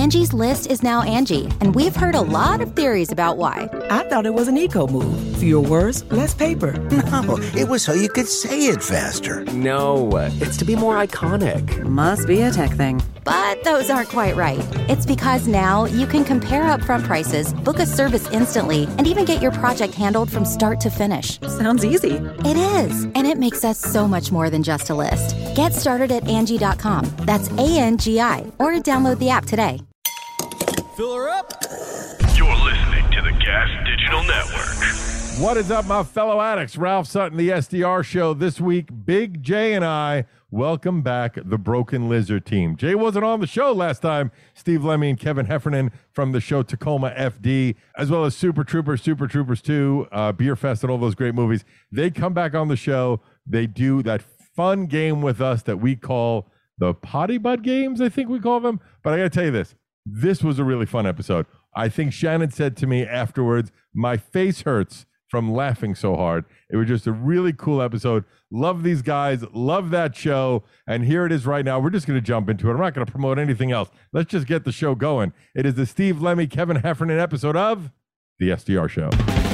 Angie's List is now Angie, and we've heard a lot of theories about why. I thought it was an eco move. Fewer words, less paper. No, it was so you could say it faster. No, it's to be more iconic. Must be a tech thing. But those aren't quite right. It's because now you can compare upfront prices, book a service instantly, and even get your project handled from start to finish. Sounds easy. It is, and it makes us so much more than just a list. Get started at Angie.com. That's ANGI, or download the app today. Fill her up. You're listening to the Gas Digital Network. What is up, my fellow addicts? Ralph Sutton, the SDR Show. This week, Big J and I welcome back the Broken Lizard team. Jay wasn't on the show last time. Steve Lemmy and Kevin Heffernan from the show Tacoma FD, as well as Super Troopers 2, Beer Fest, and all those great movies. They come back on the show. They do that fun game with us that we call the Potty Butt Games, I think we call them. But I got to tell you this. This was a really fun episode. I think Shannon said to me afterwards, my face hurts from laughing so hard. It was just a really cool episode. Love these guys. Love that show. And here it is right now. We're just going to jump into it. I'm not going to promote anything else. Let's just get the show going. It is the Steve Lemmy, Kevin Heffernan episode of The SDR Show.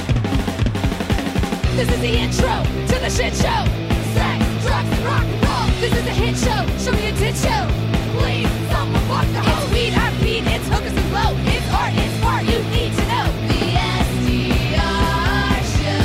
This is the intro to the shit show. Sex, drugs, and rock and roll. This is a hit show. Show me a tit show. Please, someone walk the hose. It's weed, I'm weed. It's hookers and blow. It's art, it's part you need to know. The SDR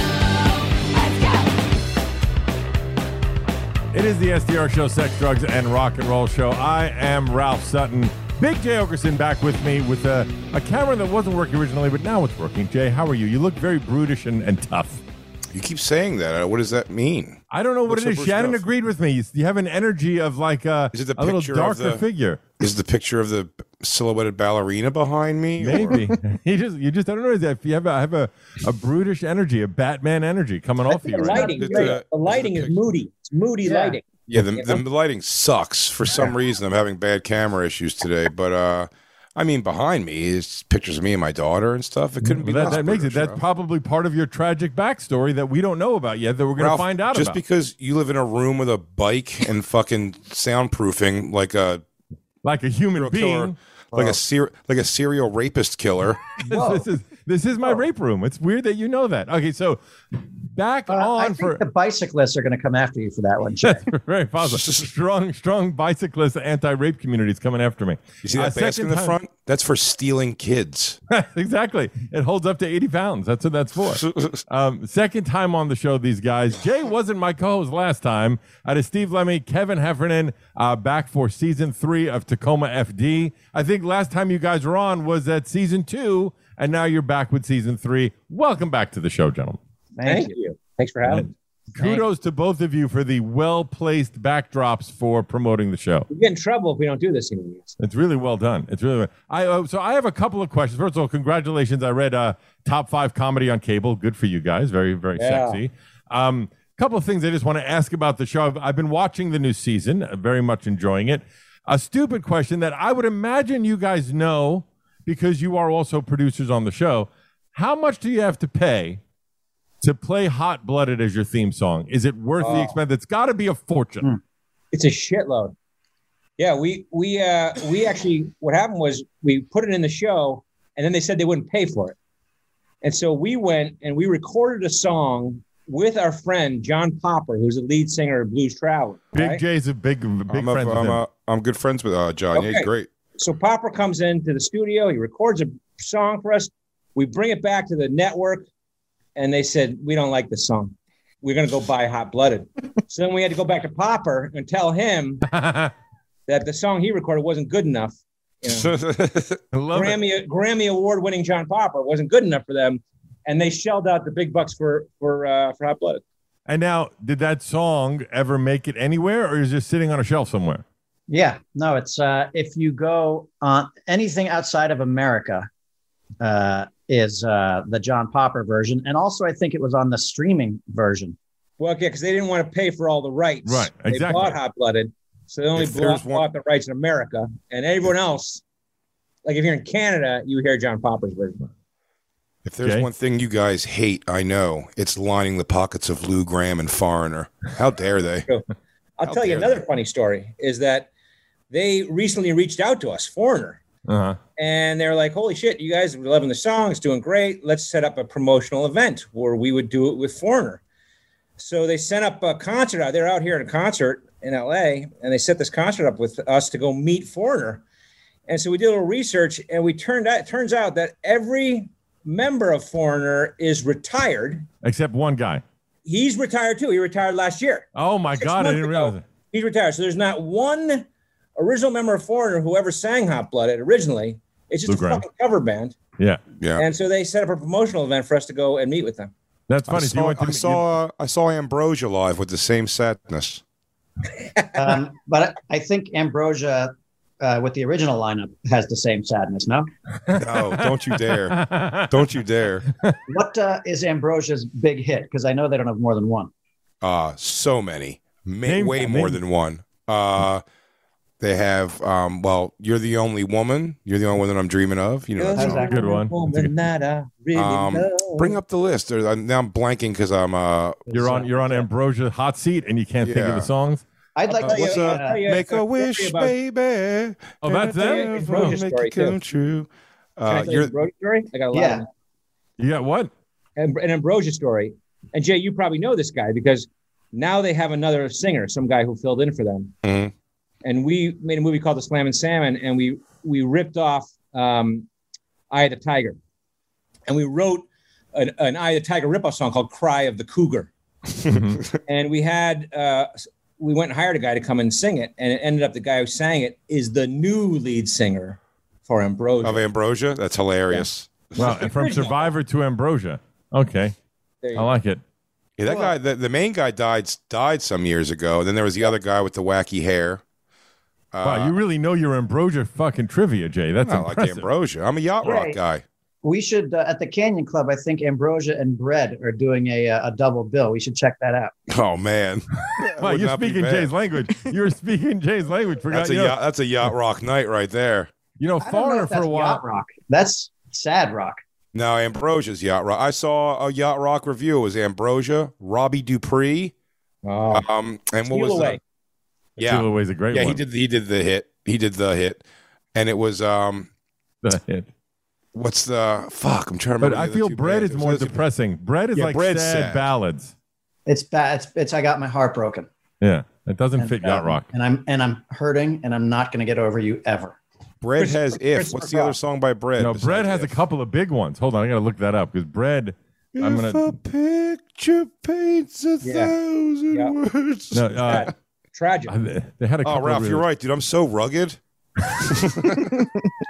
show. Let's go. It is the SDR Show, Sex, Drugs, and Rock and Roll Show. I am Ralph Sutton. Big Jay Okerson back with me with a camera that wasn't working originally, but now it's working. Jay, how are you? You look very brutish and tough. You keep saying that. What does that mean? I don't know what it is. Shannon agreed with me. You have an energy of like a little darker figure. Is the picture of the silhouetted ballerina behind me? Maybe. You just I don't know. If you have a brutish energy, a Batman energy coming off you. Lighting, the lighting is moody. It's moody lighting. Yeah, the lighting sucks. For some reason, I'm having bad camera issues today. But I mean, behind me is pictures of me and my daughter and stuff. It couldn't be that makes it. That's probably part of your tragic backstory that we don't know about yet. That we're going to find out just about. Just because you live in a room with a bike and fucking soundproofing, like a human being, killer, like a serial rapist killer. This is my rape room. It's weird that you know that. Okay, so back on I think the bicyclists are going to come after you for that one, Jay. That's very possible. strong bicyclist anti-rape community is coming after me. You see that basket in the front? That's for stealing kids. Exactly. It holds up to 80 pounds. That's what that's for. Second time on the show, these guys. Jay wasn't my co-host last time. I had Steve Lemmy, Kevin Heffernan, back for season 3 of Tacoma FD. I think last time you guys were on was at season 2, and now you're back with season 3. Welcome back to the show, gentlemen. Thank you. Thanks for having me. Kudos to both of you for the well-placed backdrops for promoting the show. We get in trouble if we don't do this anymore. It's really well done. It's really so I have a couple of questions. First of all, congratulations. I read Top 5 Comedy on Cable. Good for you guys. Very, very sexy. Couple of things I just want to ask about the show. I've been watching the new season, very much enjoying it. A stupid question that I would imagine you guys know because you are also producers on the show. How much do you have to pay to play Hot Blooded as your theme song? Is it worth the expense? It's got to be a fortune. It's a shitload. Yeah, we actually, what happened was we put it in the show and then they said they wouldn't pay for it. And so we went and we recorded a song with our friend John Popper, who's the lead singer of Blues Traveler. Big Jay's a big friend with him. I'm good friends with John. Okay. Yeah, he's great. So Popper comes into the studio. He records a song for us. We bring it back to the network. And they said, we don't like this song. We're going to go buy Hot Blooded. So then we had to go back to Popper and tell him that the song he recorded wasn't good enough. You know, Grammy Award-winning John Popper wasn't good enough for them. And they shelled out the big bucks for Hot Blooded. And now, did that song ever make it anywhere, or is it just sitting on a shelf somewhere? Yeah, no, it's if you go on anything outside of America, is the John Popper version. And also, I think it was on the streaming version. Well, yeah, because they didn't want to pay for all the rights. Right, exactly. They bought Hot Blooded, so they only bought the rights in America. And everyone else, like if you're in Canada, you hear John Popper's version. If there's one thing you guys hate, I know, it's lining the pockets of Lou Gramm and Foreigner. How dare they? I'll tell you another funny story is that they recently reached out to us, Foreigner, Uh-huh. And they're like, holy shit, you guys are loving the song. It's doing great. Let's set up a promotional event where we would do it with Foreigner. So they sent up a concert out. They're out here at a concert in LA, and they set this concert up with us to go meet Foreigner. And so we did a little research, and it turns out that every member of Foreigner is retired. Except one guy. He's retired too. He retired last year. Oh my God, I didn't realize it. He's retired. So there's not one original member of Foreigner who ever sang Hot Blooded originally. It's just a fucking cover band. Yeah. And so they set up a promotional event for us to go and meet with them. That's funny. I saw Ambrosia live with the same sadness. But I think Ambrosia with the original lineup has the same sadness, no? No, don't you dare. Don't you dare. What is Ambrosia's big hit? Because I know they don't have more than one. So many. Way more than one. They have, You're the Only Woman. You're the Only One That I'm Dreaming Of. You know, that's a good one. Bring up the list. Now I'm blanking because I'm You're on Ambrosia hot seat and you can't think of the songs. I'd like to Make a Wish, Baby. Oh, that's it. Make it come true. You're Ambrosia story. I got a lot. Of them. You got what? An Ambrosia story. And Jay, you probably know this guy because now they have another singer, some guy who filled in for them. Mm-hmm. And we made a movie called The Slammin' Salmon, and we ripped off Eye of the Tiger. And we wrote an Eye of the Tiger ripoff song called Cry of the Cougar. And we went and hired a guy to come and sing it, and it ended up the guy who sang it is the new lead singer for Ambrosia. Of Ambrosia? That's hilarious. Yeah. Well, and from Survivor to Ambrosia. Okay. I like it. Yeah, that guy, the main guy died some years ago. And then there was the other guy with the wacky hair. Wow, you really know your Ambrosia fucking trivia, Jay. That's impressive. Like Ambrosia. I'm a yacht rock guy. We should, at the Canyon Club, I think Ambrosia and Bread are doing a double bill. We should check that out. Oh, man. Wow, you're speaking Jay's language. You're speaking Jay's language. That's a yacht rock night right there. You know, Foreigner for a while. Yacht rock. That's sad rock. No, Ambrosia's yacht rock. I saw a yacht rock review. It was Ambrosia, Robbie Dupree. And what was that? Yeah, Steal Away's a great one. Yeah, he did the hit. He did the hit, and it was the hit. What's the fuck? I'm trying to remember. But I feel Bread is more depressing. Bread is like sad ballads. It's bad. It's I got my heart broken. Yeah, it doesn't fit yacht rock. And I'm hurting, and I'm not going to get over you ever. Bread has If. What's the other song by Bread? No, Bread has a couple of big ones. Hold on, I got to look that up because Bread. If a picture paints 1,000 words. No, tragic. They had a couple Ralph, you're right, dude. I'm so rugged. The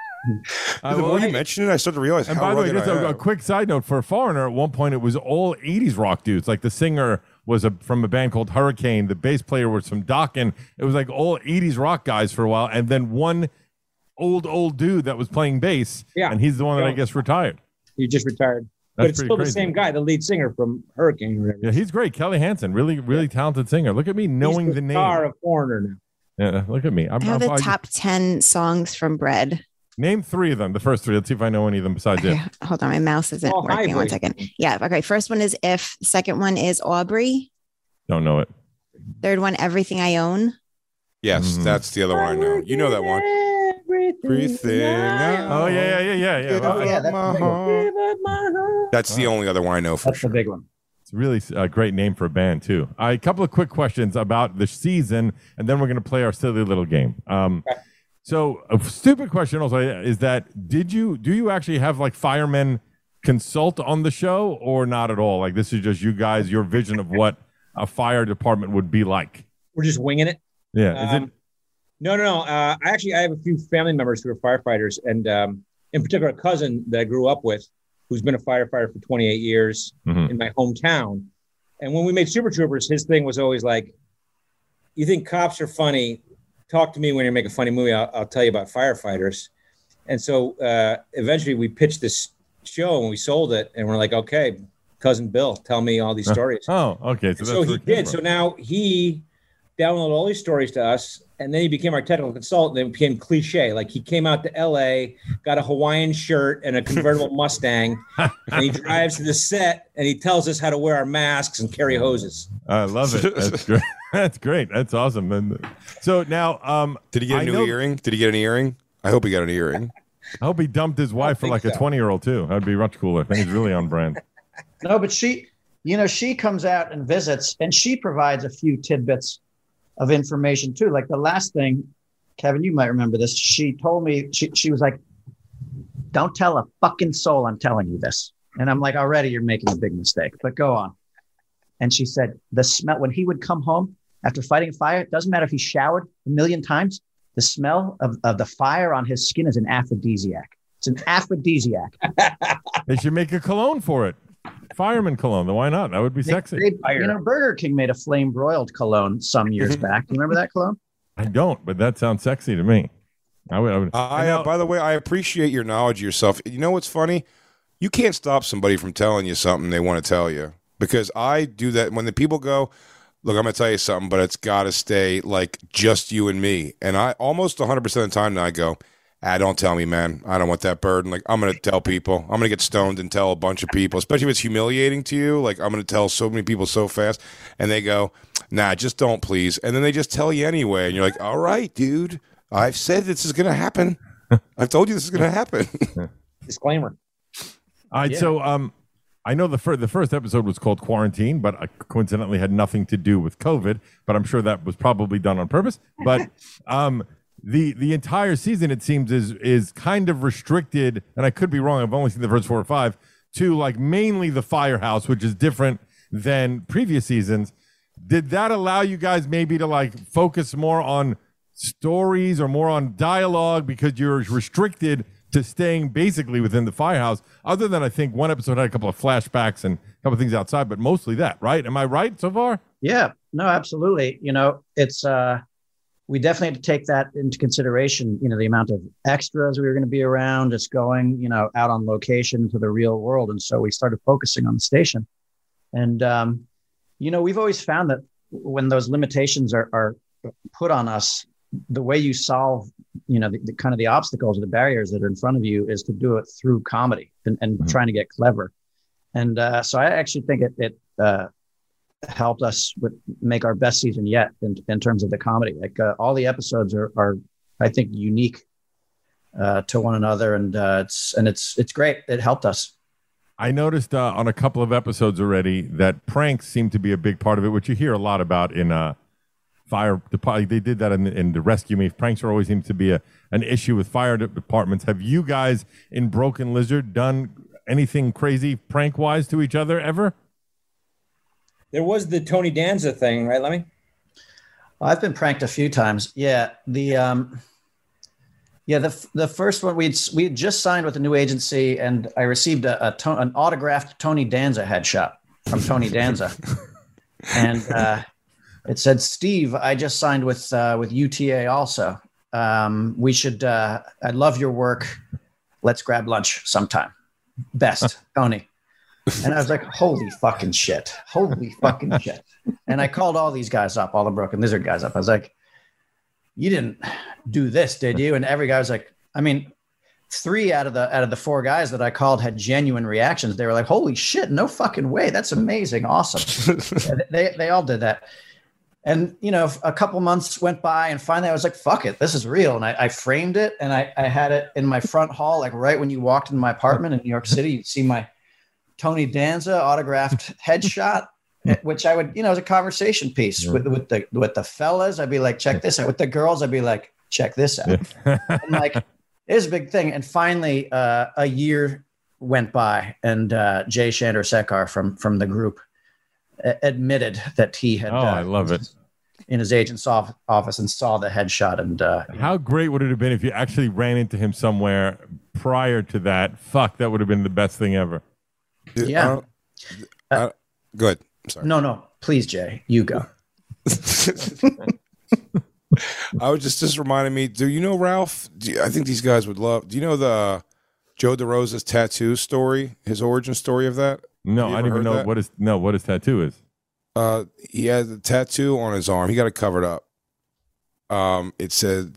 more you mention it, I start to realize how rugged I am. And by the way, just a quick side note for Foreigner, at one point it was all 80s rock dudes. Like the singer was from a band called Hurricane. The bass player was from Dokken. It was like all 80s rock guys for a while. And then one old dude that was playing bass. Yeah. And he's the one that I guess retired. He just retired. That's but it's still crazy. The same guy, the lead singer from Hurricane. Or whatever. Yeah, he's great. Kelly Hansen, really talented singer. Look at me knowing he's the name. Star of Foreigner now. Yeah, look at me. I have the top 10 songs from Bread. Name 3 of them. The first 3. Let's see if I know any of them besides okay, hold on, my mouse isn't working. 1 second. Yeah, okay. First one is If. Second one is Aubrey. Don't know it. Third one, Everything I Own. Yes, that's the other one I know. You know that one. Everything. Oh yeah. Oh, yeah, that's the only other one I know for sure. That's the big one. It's really a great name for a band too. A couple of quick questions about the season, and then we're going to play our silly little game. So a stupid question also is that do you actually have like firemen consult on the show or not at all? Like this is just you guys, your vision of what a fire department would be like. We're just winging it. Yeah. Is it? No. I have a few family members who are firefighters, and in particular, a cousin that I grew up with who's been a firefighter for 28 years in my hometown. And when we made Super Troopers, his thing was always like, you think cops are funny? Talk to me when you make a funny movie. I'll tell you about firefighters. And so eventually we pitched this show and we sold it. And we're like, okay, Cousin Bill, tell me all these stories. Oh, okay. So he did. So now he downloaded all these stories to us. And then he became our technical consultant and it became cliche. Like he came out to LA, got a Hawaiian shirt and a convertible Mustang, and he drives to the set and he tells us how to wear our masks and carry hoses. I love it. That's great. That's great. That's awesome. And so now, did he get a new earring? Did he get an earring? I hope he got an earring. I hope he dumped his wife for like a 20-year-old too. That'd be much cooler. I think he's really on brand. No, but she comes out and visits, and she provides a few tidbits of information too. Like the last thing, Kevin, you might remember this. She told me, she was like, don't tell a fucking soul I'm telling you this. And I'm like, already you're making a big mistake, but go on. And she said, the smell, when he would come home after fighting a fire, it doesn't matter if he showered 1,000,000 times, the smell of the fire on his skin is an aphrodisiac. It's an aphrodisiac. They should make a cologne for it. Fireman cologne. Why not? That would be sexy. Burger King made a flame broiled cologne some years back. Do you remember that cologne? I don't, but that sounds sexy to me. I would. By the way, I appreciate your knowledge of yourself. You know what's funny? You can't stop somebody from telling you something they want to tell you, because I do that when the people go, look, I'm going to tell you something, but it's got to stay like just you and me. And I almost 100% of the time now I go, don't tell me, man. I don't want that burden. Like, I'm going to tell people. I'm going to get stoned and tell a bunch of people, especially if it's humiliating to you. Like, I'm going to tell so many people so fast. And they go, nah, just don't, please. And then they just tell you anyway. And you're like, all right, dude, I've said this is going to happen. I've told you this is going to happen. Disclaimer. All right, so I know the first episode was called Quarantine, but coincidentally had nothing to do with COVID, but I'm sure that was probably done on purpose. But the entire season, it seems, is kind of restricted, and I could be wrong, I've only seen the first 4 or 5, to like mainly the firehouse, which is different than previous seasons. Did that allow you guys maybe to like focus more on stories or more on dialogue because you're restricted to staying basically within the firehouse, other than I think one episode had a couple of flashbacks and a couple of things outside, but mostly that, right? Am I right so far? Yeah, no, absolutely. You know, it's, we definitely had to take that into consideration, you know, the amount of extras we were going to be around, just going, you know, out on location to the real world. And so we started focusing on the station. And, you know, we've always found that when those limitations are put on us, the way you solve, you know, the kind of the obstacles or the barriers that are in front of you is to do it through comedy and trying to get clever. And so I actually think it helped us make our best season yet in terms of the comedy. Like all the episodes are I think unique to one another, and it's great. It helped us. I noticed on a couple of episodes already that pranks seem to be a big part of it, which you hear a lot about in fire department. They did that in the Rescue Me. Pranks are always seems to be an issue with fire departments. Have you guys in Broken Lizard done anything crazy prank wise to each other ever? There was the Tony Danza thing, right, Lemmy? I've been pranked a few times. Yeah, the first one we had just signed with a new agency, and I received an autographed Tony Danza headshot from Tony Danza, and it said, "Steve, I just signed with UTA also. We should. I love your work. Let's grab lunch sometime. Best, Tony." And I was like, holy fucking shit. And I called all these guys up, all the Broken Lizard guys up. I was like, you didn't do this, did you? And every guy was like, I mean, 3 out of the 4 guys that I called had genuine reactions. They were like, holy shit, no fucking way. That's amazing. Awesome. They all did that. And, you know, a couple months went by, and finally I was like, fuck it, this is real. And I framed it, and I had it in my front hall, like right when you walked into my apartment in New York City, you'd see my Tony Danza autographed headshot, which I would, you know, as a conversation piece with the fellas. I'd be like, check this out. With the girls, I'd be like, check this out. And like, it was a big thing. And finally, a year went by, and Jay Chandrasekhar from the group admitted that he had. Oh, I love it. In his agent's office and saw the headshot. And how great would it have been if you actually ran into him somewhere prior to that? Fuck, that would have been the best thing ever. Yeah. Good. Sorry. No. Please, Jay, you go. I was just reminding me. Do you know Ralph? I think these guys would love. Do you know the Joe DeRosa's tattoo story? His origin story of that? No, I don't even know what his tattoo is. He has a tattoo on his arm. He got it covered up. It said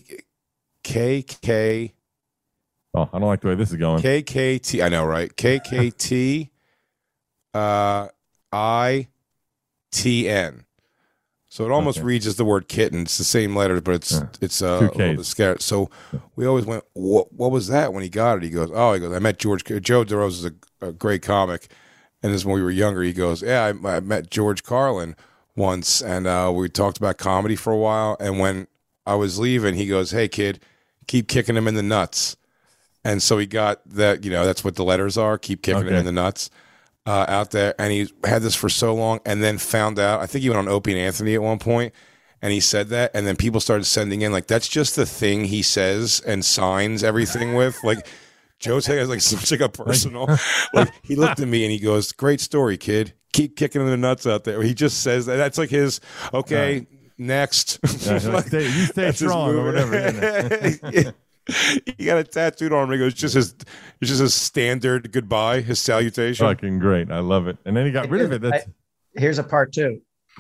KK. Oh, I don't like the way this is going. KKT. I know, right? KKT ITN. So it almost reads as the word kitten. It's the same letters, but it's a little bit scattered. So we always went, what was that when he got it? He goes, I met Joe DeRosa is a great comic. And this when we were younger, he goes, I met George Carlin once, and we talked about comedy for a while. And when I was leaving, he goes, hey, kid, keep kicking him in the nuts. And so he got that, that's what the letters are, keep kicking him in the nuts. Out there, and he had this for so long, and then found out. I think he went on Opie and Anthony at one point, and he said that, and then people started sending in like that's just the thing he says and signs everything with. Like Joe has like such like a personal. Like he looked at me and he goes, "Great story, kid. Keep kicking in the nuts out there." He just says that. That's like his okay. Next, like, you stay strong or whatever. Yeah. He got it tattooed on him. He goes, it's just his standard goodbye, his salutation. Fucking great. I love it. And then he got rid of it. Here's a part two.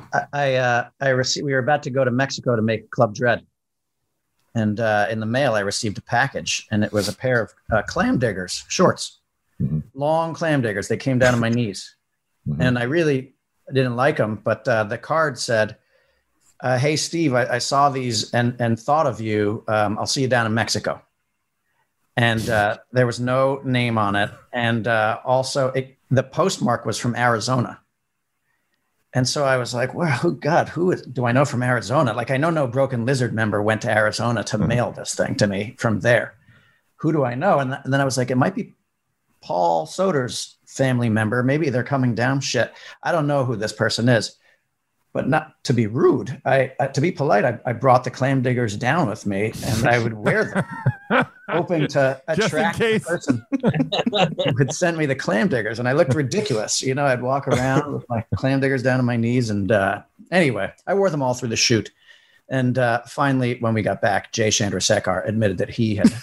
I received. We were about to go to Mexico to make Club Dread, and in the mail I received a package, and it was a pair of clam diggers shorts, long clam diggers. They came down to my knees, and I really didn't like them. But the card said, hey, Steve, I saw these and thought of you. I'll see you down in Mexico. And there was no name on it. And also the postmark was from Arizona. And so I was like, well, who do I know from Arizona? Like I know no Broken Lizard member went to Arizona to mail this thing to me from there. Who do I know? And then I was like, it might be Paul Soder's family member. Maybe they're coming down. Shit. I don't know who this person is. But not to be rude, to be polite, I brought the clam diggers down with me, and I would wear them, hoping to attract the person who could send me the clam diggers. And I looked ridiculous. I'd walk around with my clam diggers down to my knees. And anyway, I wore them all through the shoot. And finally, when we got back, Jay Chandrasekhar admitted that he had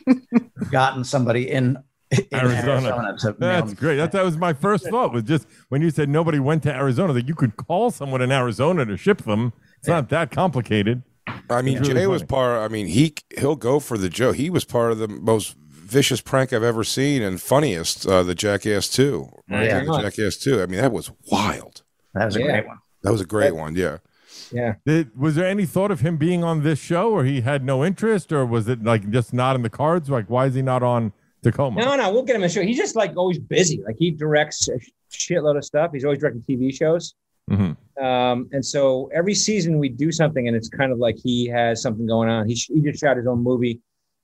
gotten somebody in Arizona That's great. That was my first thought, was just when you said nobody went to Arizona, that you could call someone in Arizona to ship them. It's not that complicated. I mean, Jay was he'll go for the joke. He was part of the most vicious prank I've ever seen and funniest, the Jackass 2. Right? The Jackass 2. I mean, that was wild. That was a great one. That was a great one, yeah. Yeah. Was there any thought of him being on this show, or he had no interest, or was it like just not in the cards? Like, why is he not on Tacoma? No, we'll get him a show. He's just like always busy. Like he directs a shitload of stuff. He's always directing TV shows. And so every season we do something, and it's kind of like he has something going on. He just shot his own movie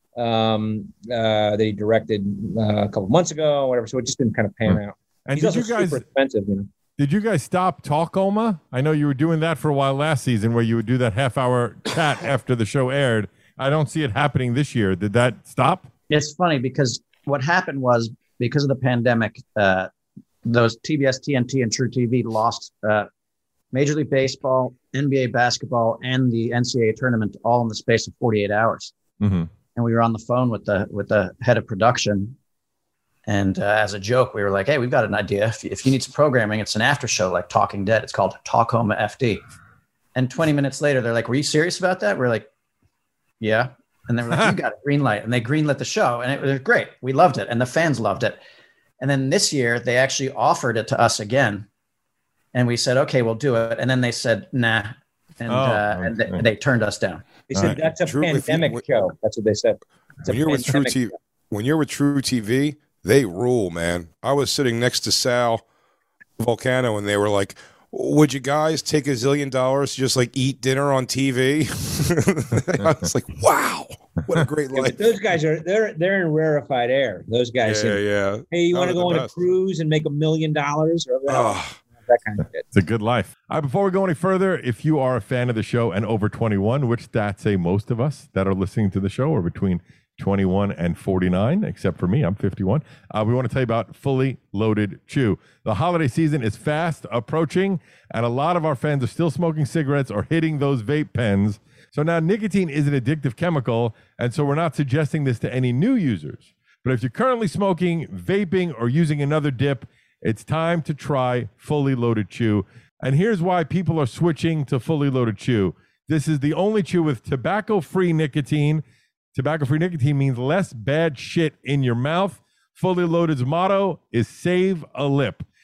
that he directed a couple months ago, or whatever. So it just didn't kind of pan out. And he's did you guys super expensive, Did you guys stop Talkoma? I know you were doing that for a while last season, where you would do that half-hour chat after the show aired. I don't see it happening this year. Did that stop? It's funny because what happened was, because of the pandemic, those TBS, TNT, and True TV lost Major League Baseball, NBA basketball, and the NCAA tournament all in the space of 48 hours. And we were on the phone with the head of production. And as a joke, we were like, hey, we've got an idea. If you need some programming, it's an after show like Talking Dead. It's called Talkoma FD. And 20 minutes later, they're like, were you serious about that? We're like, yeah. And they were like, you got a green light. And they greenlit the show. And it was great. We loved it. And the fans loved it. And then this year, they actually offered it to us again. And we said, okay, we'll do it. And then they said, nah. And they turned us down. They said, that's a pandemic show. That's what they said. When you're with True TV, they rule, man. I was sitting next to Sal Volcano, and they were like, would you guys take $1 zillion to just like eat dinner on TV? I was like, wow, what a great life. Those guys they're in rarefied air. Those guys yeah. Hey, you want to go on a cruise and make $1 million or that kind of shit. It's a good life. Before we go any further, if you are a fan of the show and over 21, which stats say most of us that are listening to the show are between 21 and 49, except for me, I'm 51. We want to tell you about Fully Loaded Chew. The holiday season is fast approaching, and a lot of our fans are still smoking cigarettes or hitting those vape pens. So now nicotine is an addictive chemical, and so we're not suggesting this to any new users. But if you're currently smoking, vaping, or using another dip, it's time to try Fully Loaded Chew. And here's why people are switching to Fully Loaded Chew. This is the only chew with tobacco-free nicotine. Tobacco-free nicotine means less bad shit in your mouth. Fully Loaded's motto is save a lip.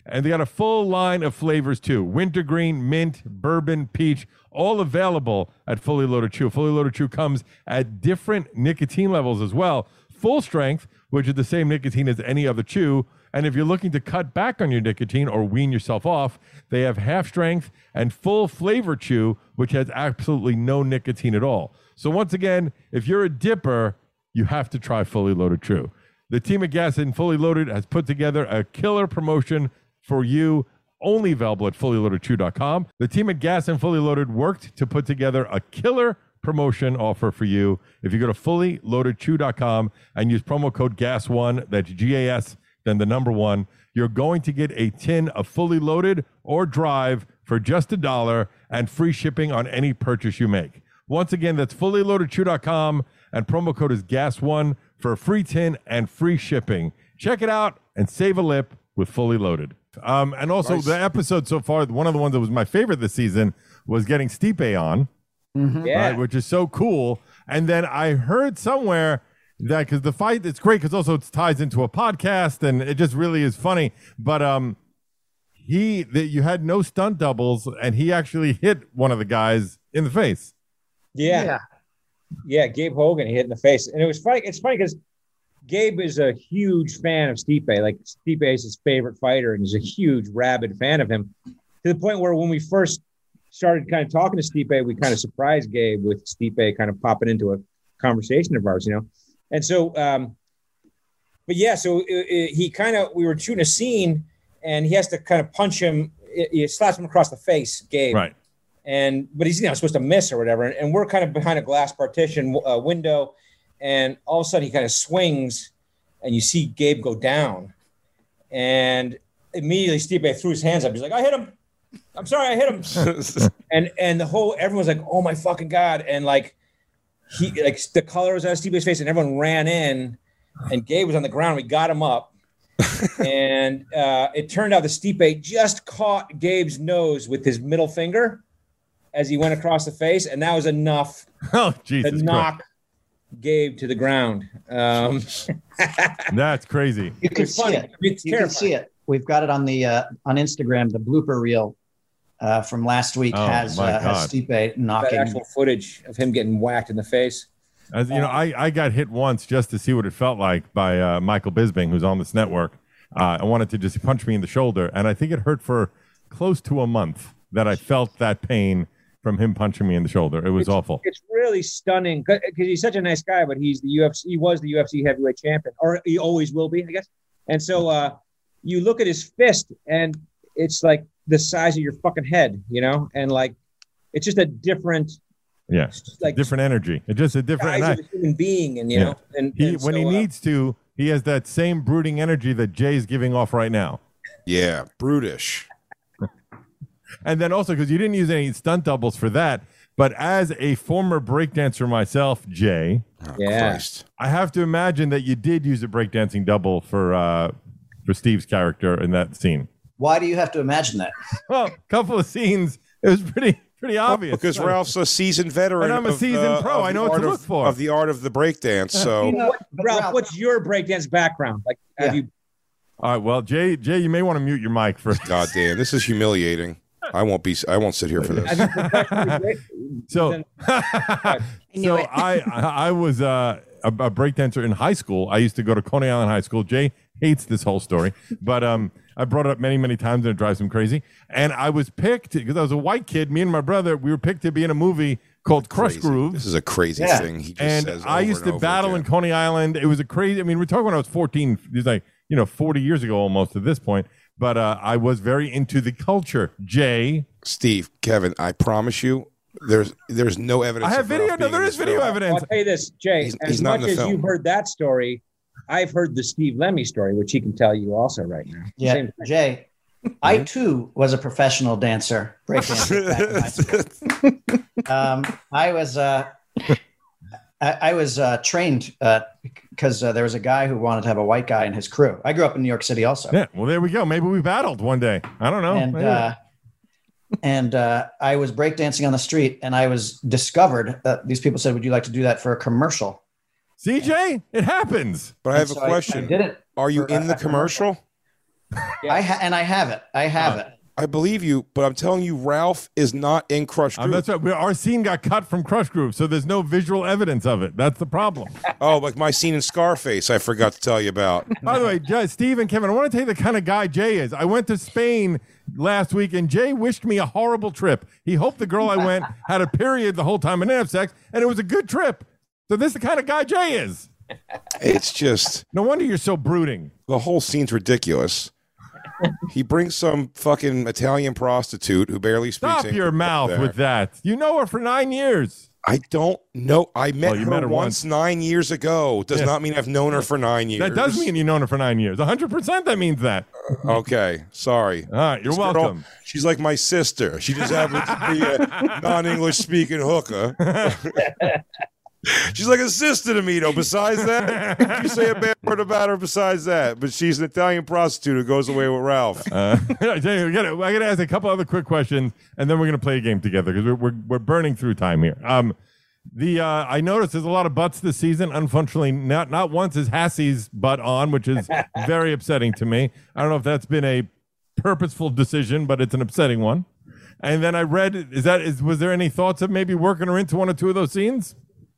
And they got a full line of flavors too. Wintergreen, mint, bourbon, peach, all available at Fully Loaded Chew. Fully Loaded Chew comes at different nicotine levels as well. Full strength, which is the same nicotine as any other chew. And if you're looking to cut back on your nicotine or wean yourself off, they have half strength and full flavor chew, which has absolutely no nicotine at all. So once again, if you're a dipper, you have to try Fully Loaded Chew. The team at Gas and Fully Loaded has put together a killer promotion for you, only available at fullyloadedchew.com. The team at Gas and Fully Loaded worked to put together a killer promotion offer for you. If you go to fullyloadedchew.com and use promo code GAS1, that's GAS, then the number 1, you're going to get a tin of Fully Loaded or Drive for just $1 and free shipping on any purchase you make. Once again, that's fullyloadedchew.com and promo code is GAS1 for a free tin and free shipping. Check it out and save a lip with Fully Loaded. And also the episode so far, one of the ones that was my favorite this season was getting Stipe on, right, which is so cool. And then I heard somewhere that because the fight, it's great because also it ties into a podcast and it just really is funny. But you had no stunt doubles and he actually hit one of the guys in the face. Yeah, Gabe Hogan hit in the face. And it was funny. It's funny because Gabe is a huge fan of Stipe. Like, Stipe is his favorite fighter, and he's a huge, rabid fan of him, to the point where when we first started kind of talking to Stipe, we kind of surprised Gabe with Stipe kind of popping into a conversation of ours, And so, we were shooting a scene, and he has to kind of punch him. He slaps him across the face, Gabe. Right. But he's supposed to miss or whatever. And we're kind of behind a glass partition window. And all of a sudden he kind of swings and you see Gabe go down. And immediately Stipe threw his hands up. He's like, I hit him. I'm sorry, I hit him. and everyone's like, oh my fucking God. And the color was on Stipe's face and everyone ran in and Gabe was on the ground. We got him up. And it turned out that Stipe just caught Gabe's nose with his middle finger as he went across the face. And that was enough to knock Gabe to the ground. That's crazy. You can see it. You can see it. We've got it on the on Instagram. The blooper reel from last week has Stipe knocking. That actual footage of him getting whacked in the face. As you know, I got hit once just to see what it felt like by Michael Bisping, who's on this network. I wanted to just punch me in the shoulder, and I think it hurt for close to a month that I felt that pain from him punching me in the shoulder. It was awful. It's really stunning because he's such a nice guy, but he's the UFC. He was the UFC heavyweight champion, or he always will be, I guess. And so you look at his fist, and it's like the size of your fucking head, and it's just a different, different energy. It's just a different size of a human being, and when he needs to, he has that same brooding energy that Jay's giving off right now. Yeah, brutish. And then also, because you didn't use any stunt doubles for that, but as a former breakdancer myself, Jay, Christ. I have to imagine that you did use a breakdancing double for Steve's character in that scene. Why do you have to imagine that? Well, a couple of scenes, it was pretty obvious. Because Ralph's a seasoned veteran. And I'm a seasoned pro. I know what to look for. Of the art of the breakdance. So, Ralph, what's your breakdance background? Have you? All right. Well, Jay, you may want to mute your mic first. God damn, this is humiliating. I won't sit here for this. So I was a breakdancer in high school. I used to go to Coney Island High School. Jay hates this whole story, but I brought it up many, many times and it drives him crazy. And I was picked because I was a white kid. Me and my brother, we were picked to be in a movie called Crush Groove. This is a crazy thing. He just says I used to battle in Coney Island. It was a crazy. I mean, we're talking when I was 14. It was 40 years ago almost at this point. But I was very into the culture. Jay, Steve, Kevin, I promise you, there's no evidence. I have video. No, there is video evidence. I'll tell you this, Jay. As much as you've heard that story, I've heard the Steve Lemmy story, which he can tell you also right now. Yeah, Jay, I too was a professional dancer, breakdancer back in high school. I was trained because there was a guy who wanted to have a white guy in his crew. I grew up in New York City also. Yeah, well, there we go. Maybe we battled one day. I don't know. And I was breakdancing on the street, and I was discovered. These people said, would you like to do that for a commercial? CJ, it happens. But I have a question. I did it. Are you in the commercial? Yes. I have it. I have it. I believe you, but I'm telling you, Ralph is not in Crush Group. That's right. Our scene got cut from Crush Group, so there's no visual evidence of it. That's the problem. Oh, like my scene in Scarface, I forgot to tell you about. By the way, Steve and Kevin, I want to tell you the kind of guy Jay is. I went to Spain last week, and Jay wished me a horrible trip. He hoped the girl I went had a period the whole time and didn't have sex, and it was a good trip. So this is the kind of guy Jay is. It's just... No wonder you're so brooding. The whole scene's ridiculous. He brings some fucking Italian prostitute who barely speaks Stop English your mouth with that. You know her for 9 years. I don't know. I met you her met her once 9 years ago. Does not mean I've known her for 9 years. That does mean you've known her for 9 years. 100% that means that. Okay. Sorry. All right. You're welcome. She's like my sister. She just happens to be a non-English speaking hooker. She's like a sister to me, though. Besides that, you say a bad word about her besides that. But she's an Italian prostitute who goes away with Ralph. I got to ask a couple other quick questions, and then we're going to play a game together because we're burning through time here. I noticed there's a lot of butts this season. Unfortunately, not once is Hassie's butt on, which is very upsetting to me. I don't know if that's been a purposeful decision, but it's an upsetting one. And then I read, was there any thoughts of maybe working her into one or two of those scenes?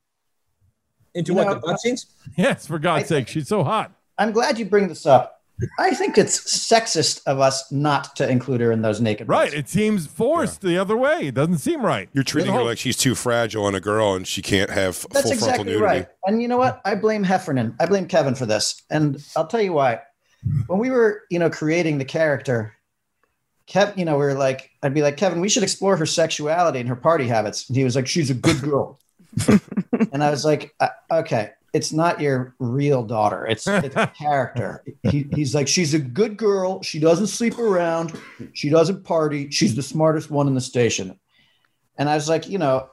Into what, the butt scenes? Yes, for God's sake. She's so hot. I'm glad you bring this up. I think it's sexist of us not to include her in those naked Right. butts. It seems forced the other way. It doesn't seem right. You're treating her like she's too fragile and a girl and she can't have That's full frontal exactly nudity. right. And you know what? I blame Heffernan. I blame Kevin for this. And I'll tell you why. When we were, creating the character, we were like, I'd be like, Kevin, we should explore her sexuality and her party habits. And he was like, she's a good girl. And I was like, okay, it's not your real daughter. It's a character. He's like, she's a good girl. She doesn't sleep around. She doesn't party. She's the smartest one in the station. And I was like,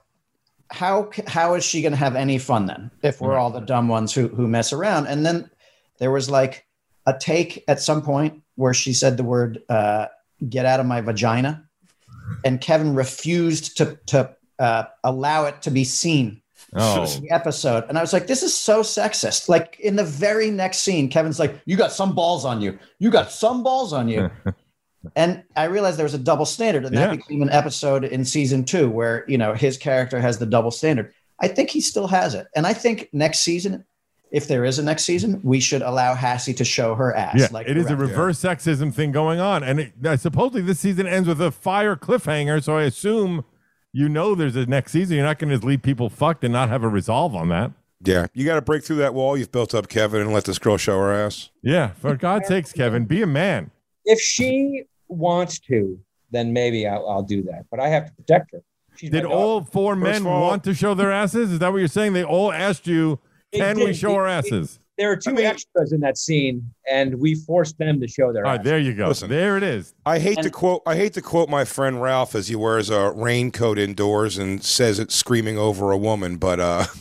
how is she going to have any fun then if we're all the dumb ones who mess around? And then there was like a take at some point where she said the word, get out of my vagina. And Kevin refused to allow it to be seen in the episode. And I was like, this is so sexist. Like in the very next scene, Kevin's like, you got some balls on you. You got some balls on you. And I realized there was a double standard, and that became an episode in season 2 where, his character has the double standard. I think he still has it. And I think next season, if there is a next season, we should allow Hassie to show her ass. Yeah, it is a reverse sexism thing going on. And supposedly this season ends with a fire cliffhanger. So I assume there's a next season. You're not going to just leave people fucked and not have a resolve on that. Yeah, you got to break through that wall you've built up, Kevin, and let this girl show her ass. Yeah, for God's sakes, Kevin, be a man. If she wants to, then maybe I'll do that. But I have to protect her. Did all 4 men want to show their asses? Is that what you're saying? They all asked you, can we show our asses? There are 2 extras in that scene, and we forced them to show their. All right, there you go. Listen, there it is. I hate to quote my friend Ralph as he wears a raincoat indoors and says it's screaming over a woman, but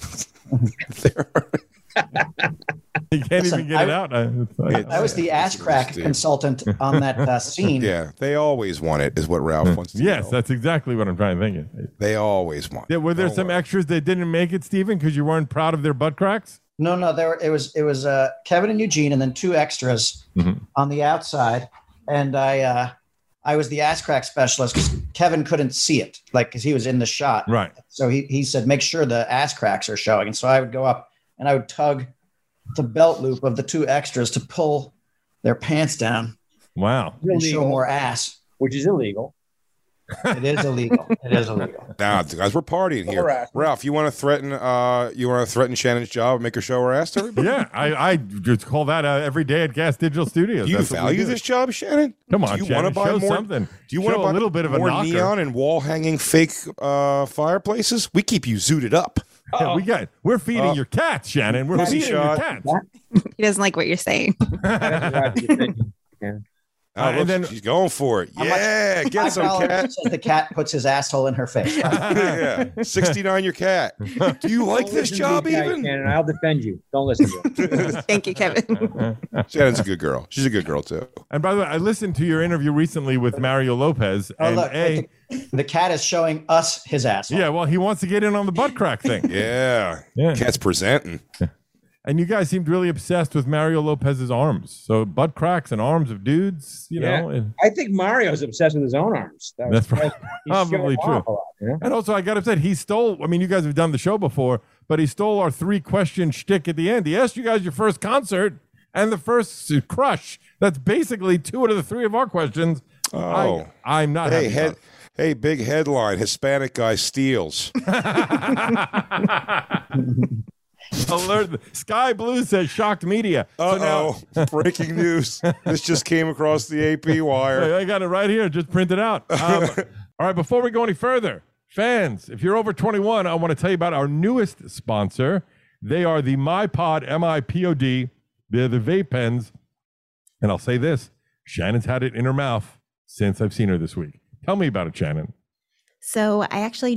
you can't even get it out. I was the ass crack consultant on that scene. Yeah, they always want it, is what Ralph wants to Yes, know. that's exactly what I'm trying to think of. They always want it. Were there some extras that didn't make it, Stephen, because you weren't proud of their butt cracks? No, it was Kevin and Eugene, and then 2 extras on the outside, and I was the ass crack specialist because Kevin couldn't see it, because he was in the shot. Right. So he said, make sure the ass cracks are showing, and so I would go up and I would tug the belt loop of the 2 extras to pull their pants down. Wow. And show more ass, which is illegal. It is illegal. It is illegal. Nah, guys, we're partying here. Ralph, you want to threaten Shannon's job and make her show her ass to everybody? Yeah, I just call that every day at Gas Digital Studios. Do you value this job, Shannon? Come on, do you Shannon, buy show more, something. Do you want to buy a little bit of a more knocker. neon and wall hanging fake fireplaces? We keep you zooted up. Yeah, we're feeding your cats, Shannon. We're feeding your cats. He doesn't like what you're saying. And then she's going for it. Yeah, get some cat. The cat puts his asshole in her face. Yeah, 69 your cat. Do you like this job even? And I'll defend you. Don't listen to it. Thank you, Kevin. Shannon's a good girl. She's a good girl too. And by the way, I listened to your interview recently with Mario Lopez. And look, the cat is showing us his asshole. Yeah, well, he wants to get in on the butt crack thing. Yeah. Cat's presenting. And you guys seemed really obsessed with Mario Lopez's arms. So butt cracks and arms of dudes, you know. And I think Mario's obsessed with his own arms. That's probably true. And also, I got upset. He stole, I mean, you guys have done the show before, but he stole our 3-question shtick at the end. He asked you guys your first concert and the first crush. That's basically 2 out of the 3 of our questions. Oh. I'm not happy. Hey, big headline, Hispanic guy steals. Alert! Sky Blue says shocked media. Breaking news. This just came across the AP wire. I got it right here. Just print it out. All right, before we go any further, fans, if you're over 21, I want to tell you about our newest sponsor. They are the MyPod, MIPOD. They're the vape pens. And I'll say this, Shannon's had it in her mouth since I've seen her this week. Tell me about it, Shannon. So I actually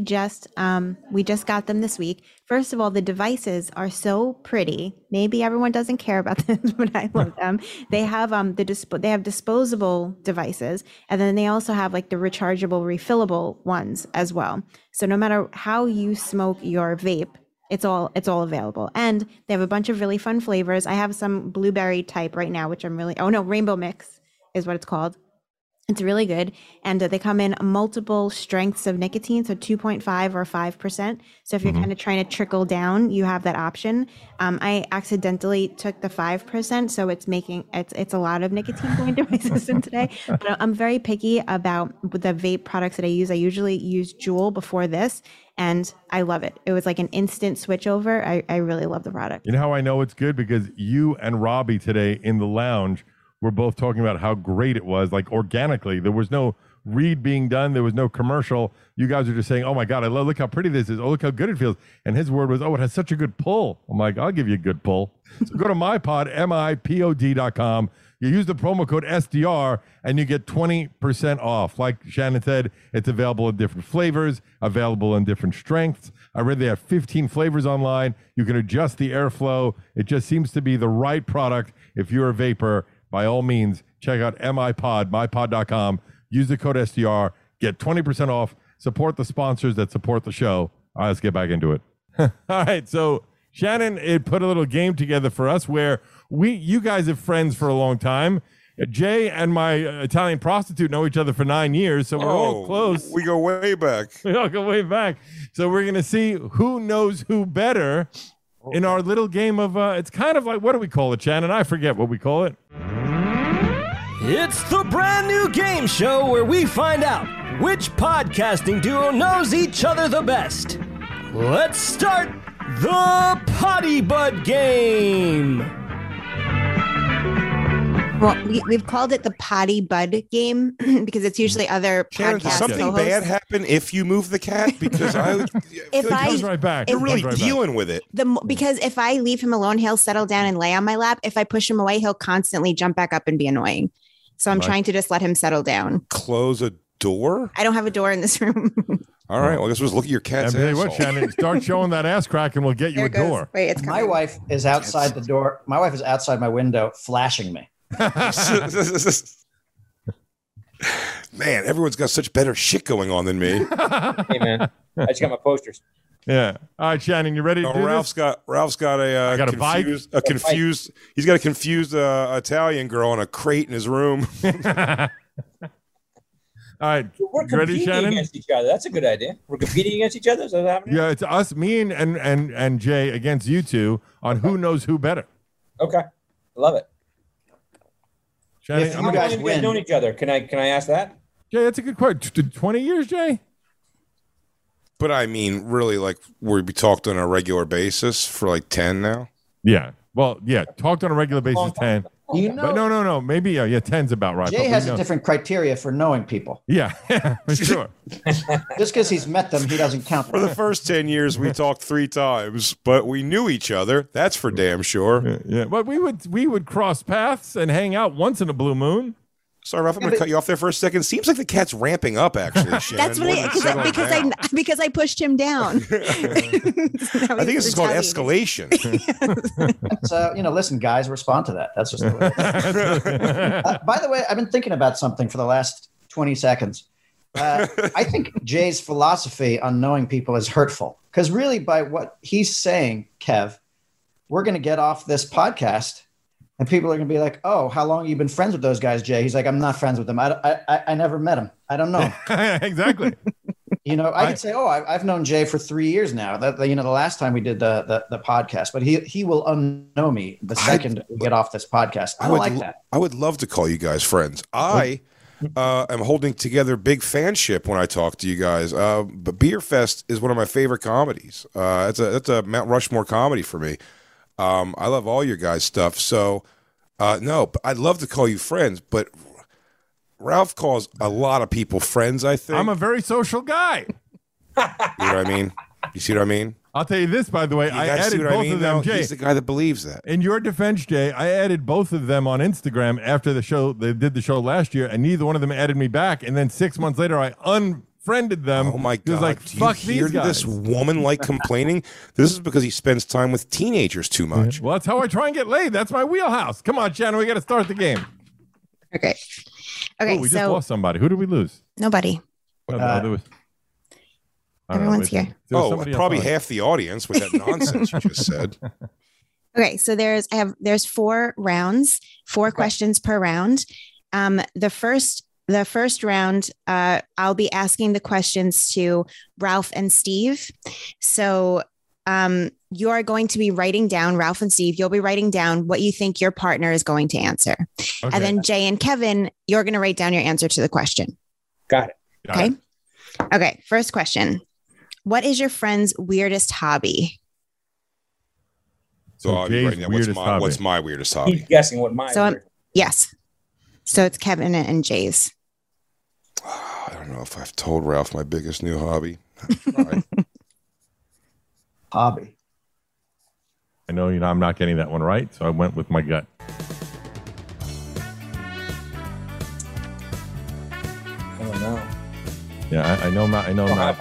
we just got them this week. First of all, the devices are so pretty. Maybe everyone doesn't care about this, but I love them. They have they have disposable devices, and then they also have like the rechargeable, refillable ones as well. So no matter how you smoke your vape, it's all available. And they have a bunch of really fun flavors. I have some blueberry type right now, which I'm really Rainbow Mix is what it's called. It's really good. And they come in multiple strengths of nicotine, so 2.5 or 5%. So if you're kind of trying to trickle down, you have that option. I accidentally took the 5%, so it's a lot of nicotine going to my system today. But I'm very picky about the vape products that I use. I usually use Juul before this, and I love it. It was like an instant switch over. I really love the product. You know how I know it's good? Because you and Robbie today in the lounge we're both talking about how great it was, like organically. There was no read being done. There was no commercial. You guys are just saying, oh my God, look how pretty this is. Oh, look how good it feels. And his word was, oh, it has such a good pull. I'm like, I'll give you a good pull. So go to MyPod, MIPOD.com. You use the promo code SDR and you get 20% off. Like Shannon said, it's available in different flavors, available in different strengths. I read they have 15 flavors online. You can adjust the airflow. It just seems to be the right product if you're a vapor. By all means, check out MyPod, MyPod.com. Use the code SDR. Get 20% off. Support the sponsors that support the show. All right, let's get back into it. All right, so Shannon put a little game together for us where you guys have friends for a long time. Jay and my Italian prostitute know each other for 9 years, so we're all close. We go way back. We all go way back. So we're going to see who knows who better in our little game of, it's kind of like, what do we call it, Shannon? I forget what we call it. It's the brand new game show where we find out which podcasting duo knows each other the best. Let's start the Potty Bud game. Well, we've called it the Potty Bud game because it's usually other Shannon, podcasts. does something bad happen if you move the cat? Because if I comes right back. You're really dealing with it. Because if I leave him alone, he'll settle down and lay on my lap. If I push him away, he'll constantly jump back up and be annoying. So I'm trying to just let him settle down. Close a door? I don't have a door in this room. All right. Well, I guess we'll look at your cat's asshole. asshole. What, Shannon? Start showing that ass crack and we'll get you a door. Wait, it's coming. My wife is outside the door. My wife is outside my window flashing me. Man, everyone's got such better shit going on than me. Hey, man. I just got my posters. Yeah. All right, Shannon, you ready to do Ralph's this? Ralph's got a confused he's got a confused Italian girl in a crate in his room. All right. We're ready, Shannon? Against each other. That's a good idea. We're competing against each other. Is that happening? Yeah, it's us, me and Jay against you two on who knows who better. Okay. Love it. Shannon, How long have you guys known each other? Can I ask that? Jay, that's a good question. 20 years, Jay? But I mean, really, like, we talked on a regular basis for like 10 now? Yeah. Well, yeah, talked on a regular basis 10. You know, but no. Maybe, yeah, 10's about right. Jay has a different criteria for knowing people. Yeah, for sure. Just because he's met them, he doesn't count. For the first 10 years, we talked 3 times, but we knew each other. That's for damn sure. Yeah. But we would cross paths and hang out once in a blue moon. Sorry, Ralph, I'm going to cut you off there for a second. Seems like the cat's ramping up, actually, Shannon. That's because I pushed him down. I think this is called escalation. Listen, guys, respond to that. That's just the way it is. By the way, I've been thinking about something for the last 20 seconds. I think Jay's philosophy on knowing people is hurtful because really by what he's saying, Kev, we're going to get off this podcast and people are going to be like, oh, how long have you been friends with those guys, Jay? He's like, I'm not friends with them. I never met him. I don't know. Exactly. I could say, oh, I've known Jay for 3 years now. That the last time we did the podcast, but he will unknow me the second we get off this podcast. I don't like that. I would love to call you guys friends. I am holding together big fanship when I talk to you guys. But Beer Fest is one of my favorite comedies. It's a Mount Rushmore comedy for me. I love all your guys' stuff. So no, but I'd love to call you friends, but Ralph calls a lot of people friends, I think. I'm a very social guy. You know what I mean? You see what I mean? I'll tell you this, by the way. I added both of them, Jay. He's the guy that believes that. In your defense, Jay, I added both of them on Instagram after the show. They did the show last year, and neither one of them added me back. And then 6 months later, I unfriended them. Oh, my God. He was like, fuck Do you hear these guys. this woman complaining? This is because he spends time with teenagers too much. Well, that's how I try and get laid. That's my wheelhouse. Come on, Shannon. We got to start the game. Okay. Okay, we just lost somebody. Who did we lose? Nobody. Everyone's here. Probably half the audience with that nonsense you just said. Okay, so there's 4 rounds, 4 questions per round. The first round, I'll be asking the questions to Ralph and Steve. So you are going to be writing down, Ralph and Steve, you'll be writing down what you think your partner is going to answer. Okay. And then Jay and Kevin, you're going to write down your answer to the question. Got it. Okay. Okay. First question. What is your friend's weirdest hobby? So I'll be writing down what's my weirdest hobby. He's guessing what mine. Yes. So it's Kevin and Jay's. I don't know if I've told Ralph my biggest new hobby. Hobby. I know I'm not getting that one right, so I went with my gut. I don't know. Yeah, I know not.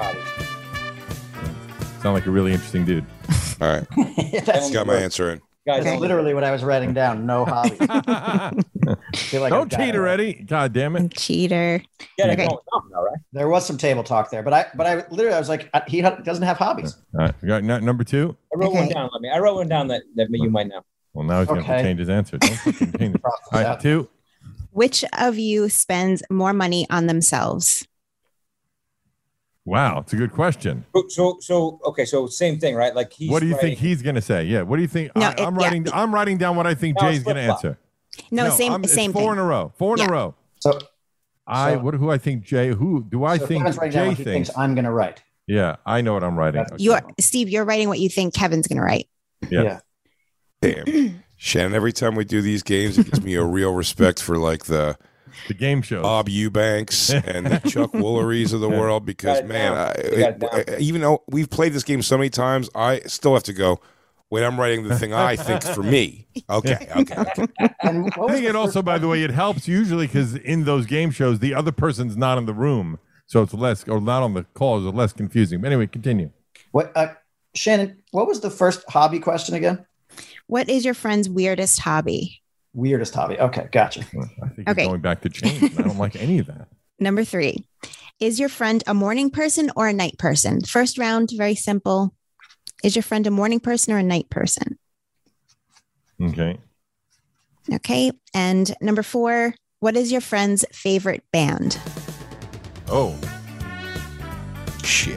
Sound like a really interesting dude. All right. That's got my answer in. That's literally what I was writing down. No hobby. Don't cheat already. God damn it. Cheater. Okay. There was some table talk there, but I literally was like, he doesn't have hobbies. All right. You got number 2? I wrote one down. I wrote one down that you might know. Well, now he's going to have to change his answer. Don't fucking change it. All right, 2. Which of you spends more money on themselves? Wow, it's a good question. So same thing, right? Like what do you think he's going to say? Yeah, what do you think? No, I'm writing down what I think Jay's going to answer. No, same thing. 4 in a row. 4 in a row. So who I think Jay? Who do I think Jay thinks I'm going to write? Yeah, I know what I'm writing. Steve, you're writing what you think Kevin's going to write. Yeah. Damn, Shannon. Every time we do these games, it gives me a real respect for the game show, Bob Eubanks and the Chuck Wooleries of the world. Because even though we've played this game so many times, I still have to go. Wait, I'm writing the thing I think for me. Okay. I think it also, by the way, it helps usually because in those game shows, the other person's not in the room, so it's less, or not on the call, so it's less confusing. But anyway, continue. What, Shannon? What was the first hobby question again? What is your friend's weirdest hobby? Weirdest hobby. Okay, gotcha. I think he's going back to change. I don't like any of that. Number 3. Is your friend a morning person or a night person? First round, very simple. Is your friend a morning person or a night person? Okay. Okay. And number 4, what is your friend's favorite band? Oh. Shit.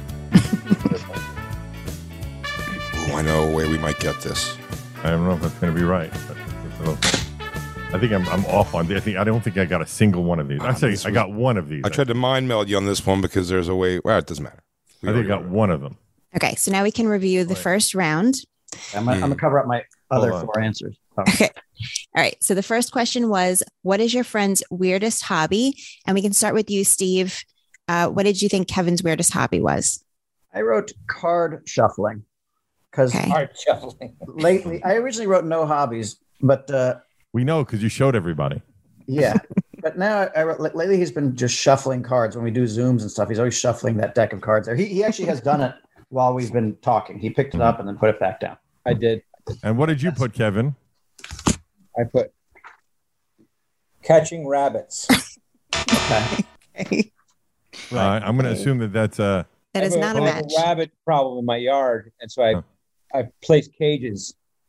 I know a way we might get this. I don't know if that's going to be right. But I think I'm off on this. I don't think I got a single one of these. I got one of these. I tried to mind meld you on this one because there's a way. Well, it doesn't matter. I think I got one of them. Okay, so now we can review the first round. I'm going to cover up my other 4 answers. Okay. All right. So the first question was, what is your friend's weirdest hobby? And we can start with you, Steve. What did you think Kevin's weirdest hobby was? I wrote card shuffling. Card shuffling. Lately, I originally wrote no hobbies, but... we know because you showed everybody. Yeah. But now, lately he's been just shuffling cards. When we do Zooms and stuff, he's always shuffling that deck of cards there. He actually has done it while we've been talking. He picked it up and then put it back down. I did. And what did you put, Kevin? I put catching rabbits. Okay. I'm going to assume that's a... That is not a match. I have a rabbit problem in my yard, and so I placed cages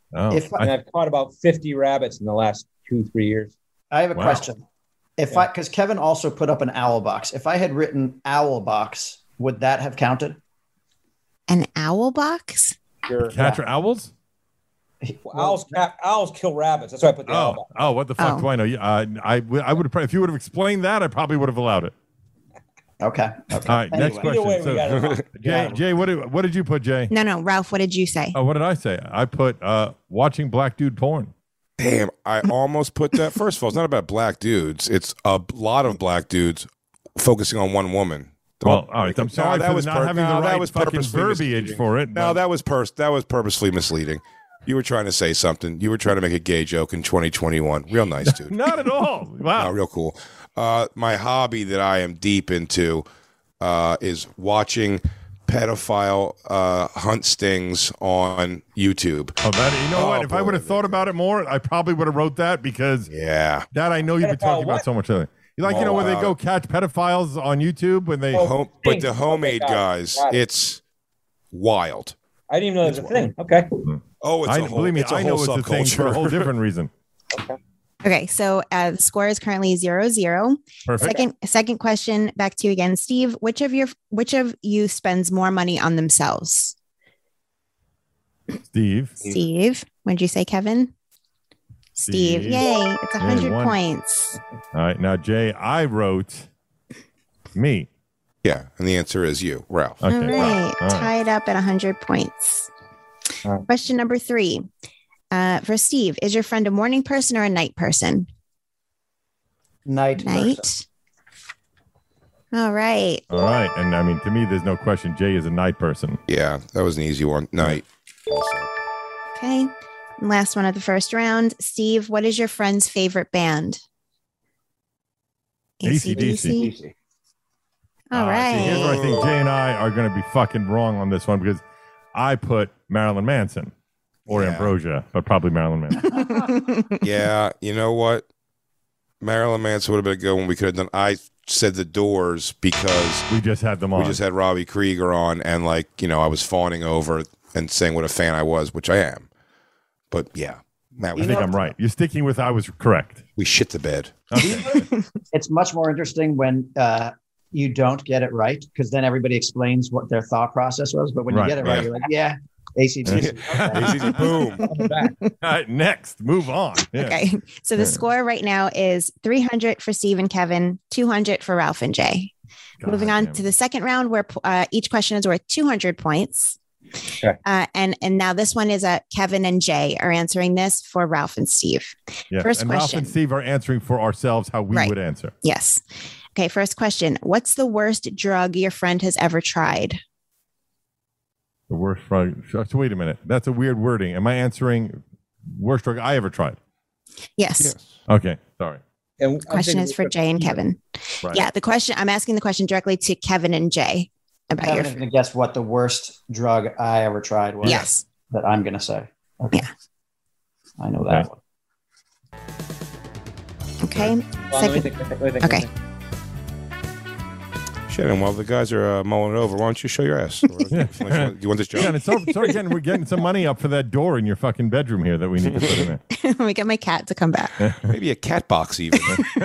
Oh, And I've caught about 50 rabbits in the last 2-3 years. I have a question. Because Kevin also put up an owl box. If I had written owl box, would that have counted? An owl box? Sure. Catch owls? Owls kill rabbits. That's why I put the owl box. Oh, what the fuck do I know? I would have, if you would have explained that, I probably would have allowed it. Okay. All right, next question. Either way, we got it. Jay, what did you put, Jay? No, Ralph, what did you say? Oh, what did I say? I put watching black dude porn. Damn, I almost put that. First of all, it's not about black dudes. It's a lot of black dudes focusing on one woman. Well, all right. I'm sorry that for was not having the right fucking purposefully verbiage misleading. for it. No, that was purposefully misleading. You were trying to say something. You were trying to make a gay joke in 2021. Real nice, dude. Not at all. Wow. No, real cool. My hobby that I am deep into is watching pedophile hunt stings on YouTube. Oh, that, you know what? If I would have thought about it more, I probably would have wrote that because that I know you've been talking about so much lately. Like, you know, when they go catch pedophiles on YouTube when they... but the homemade guys, it's wild. I didn't even know there was a thing. Okay. Oh, it's believe me, I know it's a thing for a whole different reason. Okay, so the score is currently 0-0. Perfect. Second question, back to you again, Steve. Which of you spends more money on themselves? Steve. What did you say, Kevin? Steve. Yay! It's 100 100 points. All right, now Jay, I wrote me. Yeah, and the answer is you, Ralph. Okay, all right, tied up at 100 points. Question number 3. For Steve, is your friend a morning person or a night person? Night. Person. All right. All right, and I mean, to me, there's no question. Jay is a night person. Yeah, that was an easy one. Night. Okay. And last one of the first round. Steve, what is your friend's favorite band? AC/DC. All right. See, here's where I think Jay and I are going to be fucking wrong on this one because I put Marilyn Manson or Ambrosia, but probably Marilyn Manson. Yeah, you know what? Marilyn Manson would have been a good one. We could have done. I said the Doors because we just had them on. We just had Robbie Krieger on, and I was fawning over and saying what a fan I was, which I am. But yeah, I think I'm right. You're sticking with I was correct. We shit the bed. It's much more interesting when you don't get it right because then everybody explains what their thought process was. But when you get it right, you're like, yeah, AC/DC. AC/DC, boom. All right, next, move on. Yeah. Okay. So the score right now is 300 for Steve and Kevin, 200 for Ralph and Jay. Moving on to the second round where each question is worth 200 points. Okay. And now this one is Kevin and Jay are answering this for Ralph and Steve. Yeah. First and question. Ralph and Steve are answering for ourselves how we would answer. Yes. Okay. First question. What's the worst drug your friend has ever tried? The worst drug. So wait a minute. That's a weird wording. Am I answering worst drug I ever tried? Yes. Okay. Sorry. And question is for Jay and Kevin. Right. Yeah. I'm asking the question directly to Kevin and Jay. Kevin's going to guess what the worst drug I ever tried was. Yes. That I'm going to say. Okay. Yeah. I know that one. Okay. Okay. Shannon, while the guys are mulling it over, why don't you show your ass? Do you want this job? Yeah, we're getting some money up for that door in your fucking bedroom here that we need to put in there. Let me get my cat to come back. Maybe a cat box even.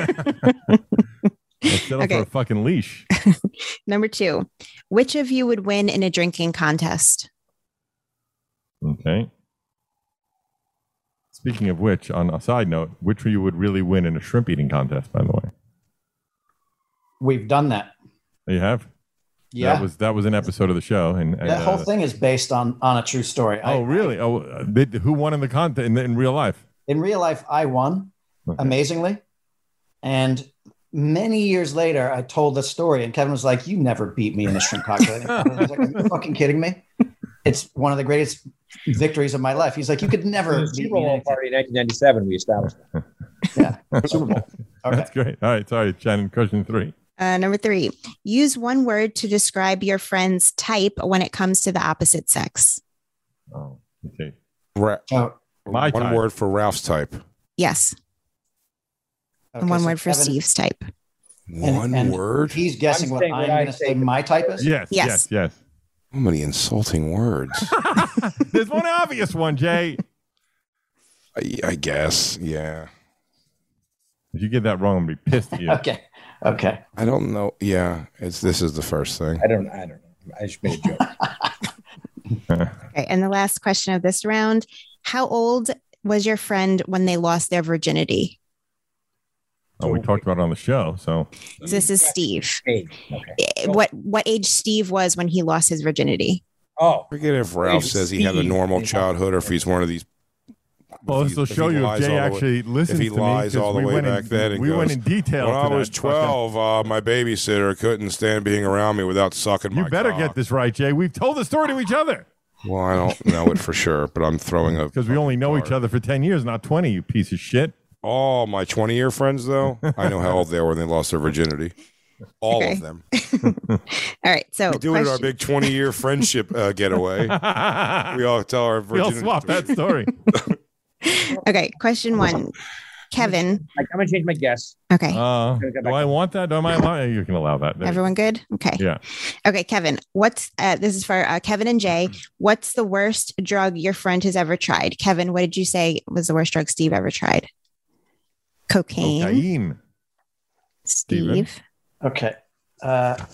Set up for a fucking leash. Number 2, which of you would win in a drinking contest? Okay. Speaking of which, on a side note, which of you would really win in a shrimp eating contest, by the way? We've done that. You have? Yeah. That was an episode of the show. And that whole thing is based on a true story. Really? Who won in the contest in real life? In real life, I won, amazingly. And many years later, I told the story, and Kevin was like, "You never beat me in a shrimp cocktail." I was like, "Are you fucking kidding me?" It's one of the greatest victories of my life. He's like, "You could never beat Super Bowl party in 1997. We established that. Yeah, Super Bowl. Okay. That's great. All right, sorry, Shannon. Question 3. Number 3, use one word to describe your friend's type when it comes to the opposite sex. Oh, okay. My one word for Ralph's type. Yes. Okay, and one so word for Kevin, Steve's type. One word? He's guessing what I'm going to say my type is? Yes. So many insulting words. There's one obvious one, Jay. I guess, yeah. If you get that wrong, I'm gonna be pissed at you. Okay. I don't know. Yeah, this is the first thing. I don't know. I just made a joke. Okay, and the last question of this round: how old was your friend when they lost their virginity? Oh, we talked about it on the show. So This is Steve. Okay. What age Steve was when he lost his virginity? Oh, Forget if Ralph says he had a normal childhood or if he's one of these. Well, this will show you if Jay actually listens to me. If he lies all the way back then, and we goes, went in detail. When I to was that 12, my babysitter couldn't stand being around me without sucking my You better cock. get this right, Jay. We've told the story to each other. Well, I don't know it for sure, but I'm throwing a. Because we only know each other for 10 years, not 20, you piece of shit. All my 20-year friends, though, I know how old they were when they lost their virginity. All of them. All right, so We do it at our big 20-year friendship getaway. We all tell our We all virginity. swap that story. Okay, question 1. Kevin. I'm going to change my guess. Okay. Do I want that? Do I allow? You can allow that. There. Everyone good? Okay. Yeah. Okay, Kevin. What's this is for Kevin and Jay. What's the worst drug your friend has ever tried? Kevin, what did you say was the worst drug Steve ever tried? Cocaine. Cocaine. Steve. Okay. The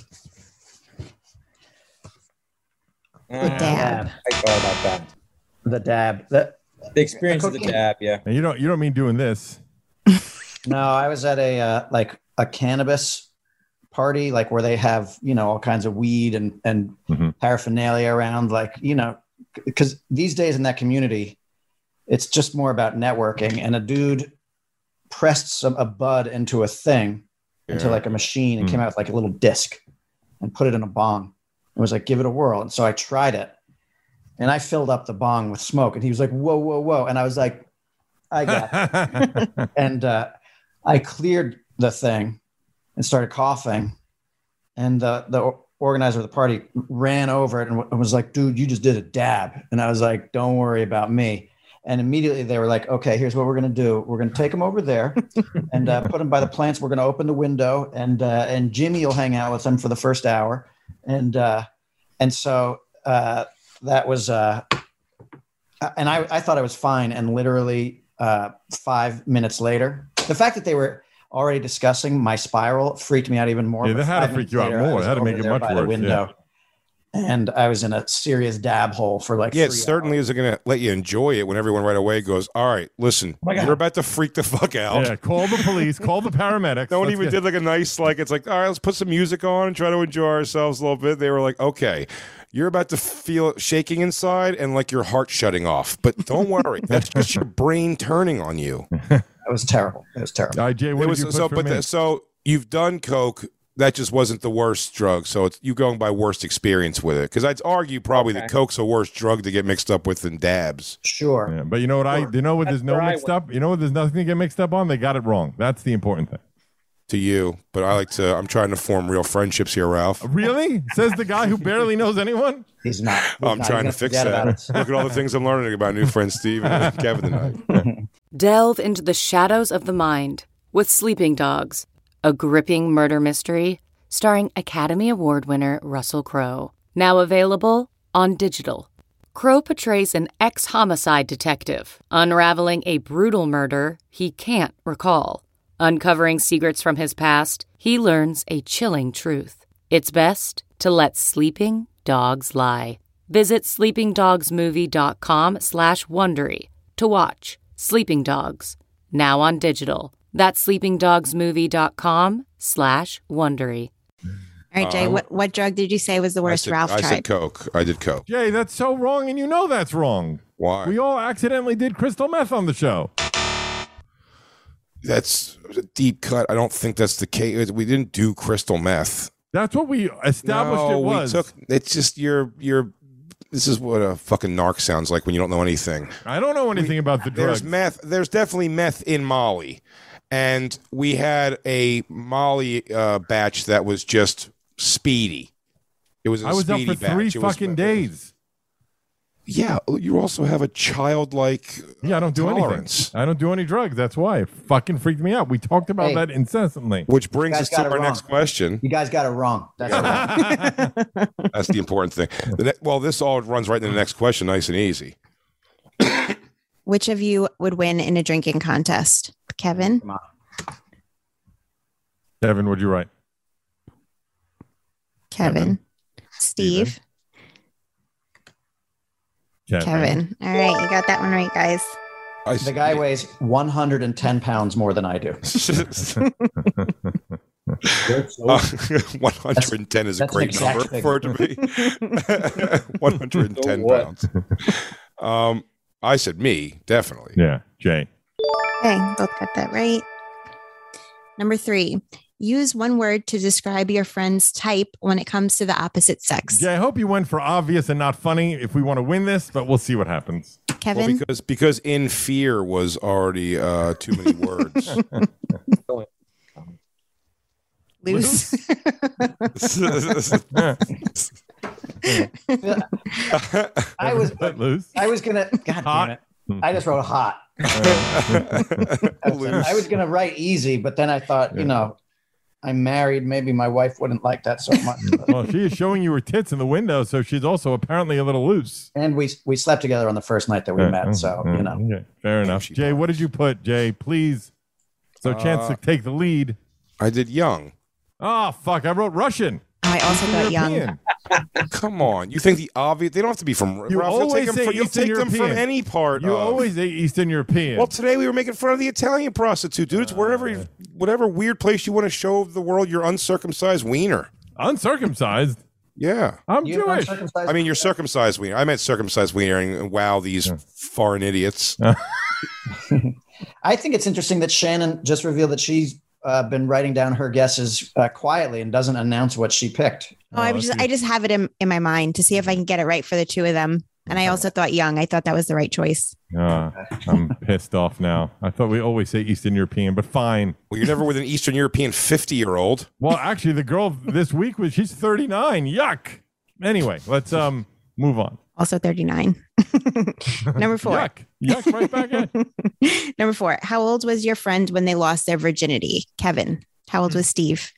dab. I thought about that. The dab. The experience of the dab, yeah. And you don't mean doing this. No, I was at a like a cannabis party, like where they have, all kinds of weed and paraphernalia around, like, because these days in that community, it's just more about networking. And a dude pressed a bud into a thing, into like a machine, and came out with like a little disc and put it in a bong. It was like, give it a whirl. And so I tried it and I filled up the bong with smoke, and he was like, whoa, whoa, whoa. And I was like, I got it. And I cleared the thing and started coughing. And the organizer of the party ran over it and was like, dude, you just did a dab. And I was like, don't worry about me. And immediately they were like, okay, here's what we're going to do. We're going to take him over there and put him by the plants. We're going to open the window, and Jimmy will hang out with him for the first hour. And so that was, and I thought I was fine. And literally 5 minutes later, the fact that they were already discussing my spiral freaked me out even more. Yeah, that had to freak you out more. That had to make it much worse. Yeah. And I was in a serious dab hole for like 3 it certainly isn't going to let you enjoy it when everyone right away goes, all right, listen, you're about to freak the fuck out. Yeah, call the police, call the paramedics. No one even did like a nice, like, it's like, all right, let's put some music on and try to enjoy ourselves a little bit. They were like, okay, you're about to feel shaking inside and like your heart shutting off. But don't worry, that's just your brain turning on you. It was terrible. It was terrible. All right, Jay, what did you put for me? So you've done coke. That just wasn't the worst drug. So it's you going by worst experience with it. Because I'd argue probably that coke's a worse drug to get mixed up with than dabs. Sure. Yeah, but you know what you know what there's no mixed up? You know what there's nothing to get mixed up on? They got it wrong. That's the important thing. To you. But I'm trying to form real friendships here, Ralph. Really? Says the guy who barely knows anyone? He's not. I'm trying to fix that. Look at all the things I'm learning about new friend Steve and Kevin tonight. Delve into the shadows of the mind with Sleeping Dogs, a gripping murder mystery starring Academy Award winner Russell Crowe. Now available on digital. Crowe portrays an ex-homicide detective unraveling a brutal murder he can't recall. Uncovering secrets from his past, he learns a chilling truth. It's best to let sleeping dogs lie. Visit sleepingdogsmovie.com/Wondery to watch Sleeping Dogs, now on digital. That's sleepingdogsmovie.com/Wondery. All right, Jay, what drug did you say was the worst Ralph tried? I said coke. I did coke. Jay, that's so wrong, and you know that's wrong. Why? We all accidentally did crystal meth on the show. That's a deep cut. I don't think that's the case. We didn't do crystal meth. That's what we established it was. It's just this is what a fucking narc sounds like when you don't know anything. I don't know anything about the drugs. There's meth. There's definitely meth in Molly. And we had a Molly batch that was just speedy. It was a speedy batch. I was up for 3 fucking days. Yeah, you also have a childlike I don't do tolerance. anything. I don't do any drugs. That's why. It fucking freaked me out. We talked about that incessantly. Which brings us to our next question. You guys got it wrong. That's That's the important thing. Well, this all runs right into the next question, nice and easy. Which of you would win in a drinking contest? Kevin? Come on. Kevin, what'd you write? Kevin. Steve? Kevin. All right, you got that one right, guys. The guy weighs 110 pounds more than I do. 110 is a great number for it to be. 110 pounds. I said me, definitely. Yeah, Jay. Okay, both got that right. Number 3, use one word to describe your friend's type when it comes to the opposite sex. Jay, I hope you went for obvious and not funny if we want to win this, but we'll see what happens. Kevin? Well, because in fear was already too many words. Loose. I was gonna. God damn it! I just wrote hot. I was gonna write easy, but then I thought, I'm married. Maybe my wife wouldn't like that so much. Well, she is showing you her tits in the window, so she's also apparently a little loose. And we slept together on the first night that we met, so Okay, fair enough. Jay, what did you put? Jay, please. So chance to take the lead. I did young. Oh fuck! I wrote Russian. I also got young. Come on, you think the obvious? They don't have to be from. You Ralph, always say you'll Eastern take them from European. any part. You of. always say Eastern European. Well, today we were making fun of the Italian prostitute, dude. It's whatever weird place you want to show the world your uncircumcised wiener. Uncircumcised? Yeah, I'm Jewish. I mean, you're circumcised wiener. I meant circumcised wiener, and wow, these foreign idiots. I think it's interesting that Shannon just revealed that she's been writing down her guesses quietly and doesn't announce what she picked. I just have it in my mind to see if I can get it right for the two of them. And I also thought young. I thought that was the right choice. I'm pissed off now. I thought we always say Eastern European, but fine. Well, you're never with an Eastern European 50-year-old. Well, actually, the girl this week she's 39. Yuck. Anyway, let's move on. Also 39. Number 4. Yuck, right back at. Number 4. How old was your friend when they lost their virginity? Kevin. How old was Steve?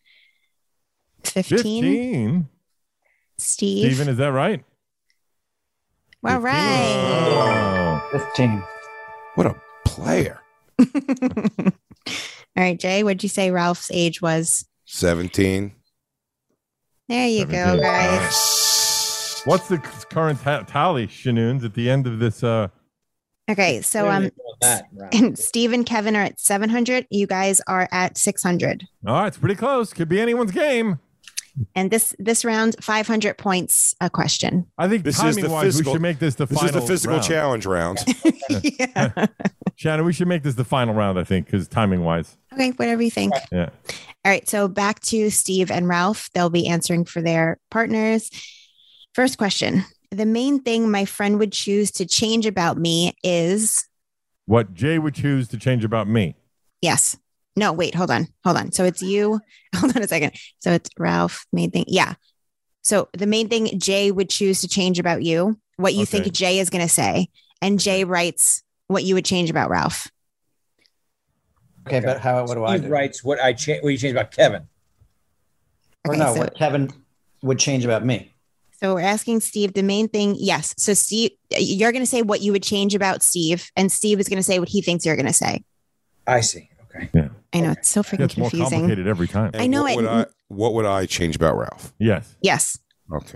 15. Steve. Steven, is that right? Well, right. 15. What a player. All right, Jay, what'd you say Ralph's age was? 17. There you 17. go, guys. What's the current tally, Shanoons, at the end of this? Okay, so Steve and Kevin are at 700. You guys are at 600. All right, it's pretty close. Could be anyone's game. And this round, 500 points a question. I think timing-wise, we should make this the final round. This is the physical challenge round. Yeah. Shannon, we should make this the final round, I think, because timing-wise. Okay, whatever you think. Yeah. All right, so back to Steve and Ralph. They'll be answering for their partners. First question. The main thing my friend would choose to change about me is... What Jay would choose to change about me. Yes. No, wait, hold on. So it's you. Hold on a second. So it's Ralph, main thing. Yeah. So the main thing Jay would choose to change about you, what you think Jay is going to say. And Jay writes what you would change about Ralph. Okay, but what do I do? Steve writes what you change about Kevin. Or no, what Kevin would change about me. So we're asking Steve the main thing. Yes. So Steve, you're going to say what you would change about Steve, and Steve is going to say what he thinks you're going to say. I see. Okay. Yeah. I know it's so freaking confusing. More complicated every time. I know what would I change about Ralph? Yes. Yes. Okay.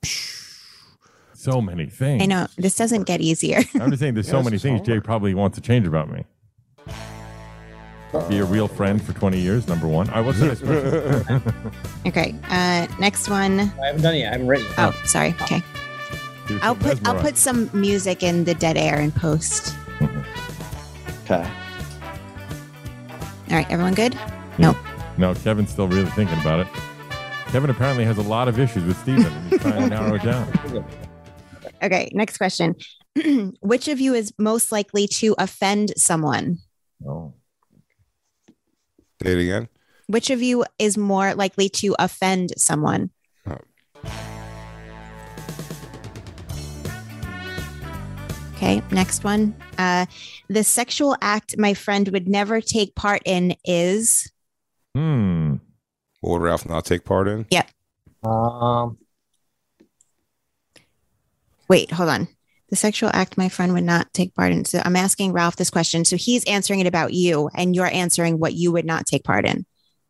So many things. I know this doesn't get easier. I'm just saying there's so many things Jay probably wants to change about me. Be a real friend for 20 years, number 1. All right, what's the next question? Okay. Next one. I haven't done it yet. I haven't written it. Oh, sorry. Okay. I'll put some music in the dead air and post. Okay. All right, everyone good? No. No, Kevin's still really thinking about it. Kevin apparently has a lot of issues with Steven. He's trying to narrow it down. Okay, next question. Which of you is most likely to offend someone? Oh. Say it again. Which of you is more likely to offend someone? Oh. Okay, next one. The sexual act my friend would never take part in is... What would Ralph not take part in? Yep. Wait, hold on. The sexual act my friend would not take part in. So I'm asking Ralph this question. So he's answering it about you, and you're answering what you would not take part in.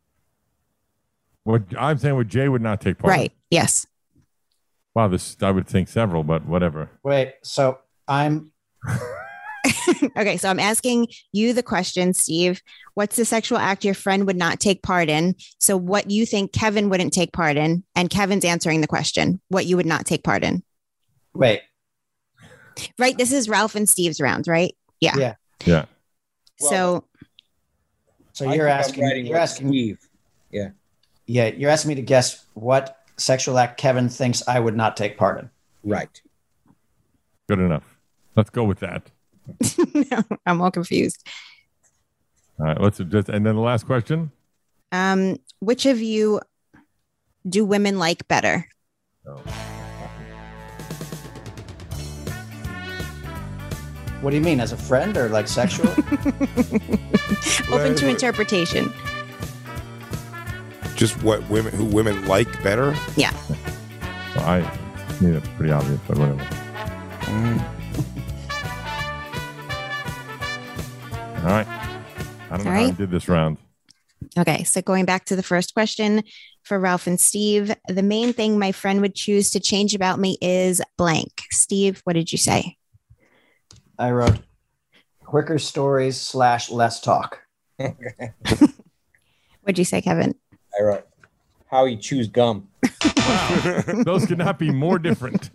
What I'm saying, what Jay would not take part in. Right. Yes. Wow, this I would think several, but whatever. Wait, so I'm Okay, so I'm asking you the question, Steve. What's the sexual act your friend would not take part in? So what you think Kevin wouldn't take part in, and Kevin's answering the question, what you would not take part in. wait. Right? This is Ralph and Steve's round, right? Yeah. Yeah. So So I you're think I'm asking writing with Steve. Yeah. Yeah, you're asking me to guess what sexual act Kevin thinks I would not take part in. Right. Good enough. Let's go with that. no, I'm all confused. All right, let's just and then the last question. Which of you do women like better? What do you mean, as a friend or like sexual? Open to interpretation. Just who women like better? Yeah. Well, I mean, it's pretty obvious, but whatever. All right. I don't know how I did this round. Okay, so going back to the first question for Ralph and Steve, the main thing my friend would choose to change about me is blank. Steve, what did you say? I wrote quicker stories / less talk. What'd you say, Kevin? I wrote how you choose gum. Wow. Those could not be more different.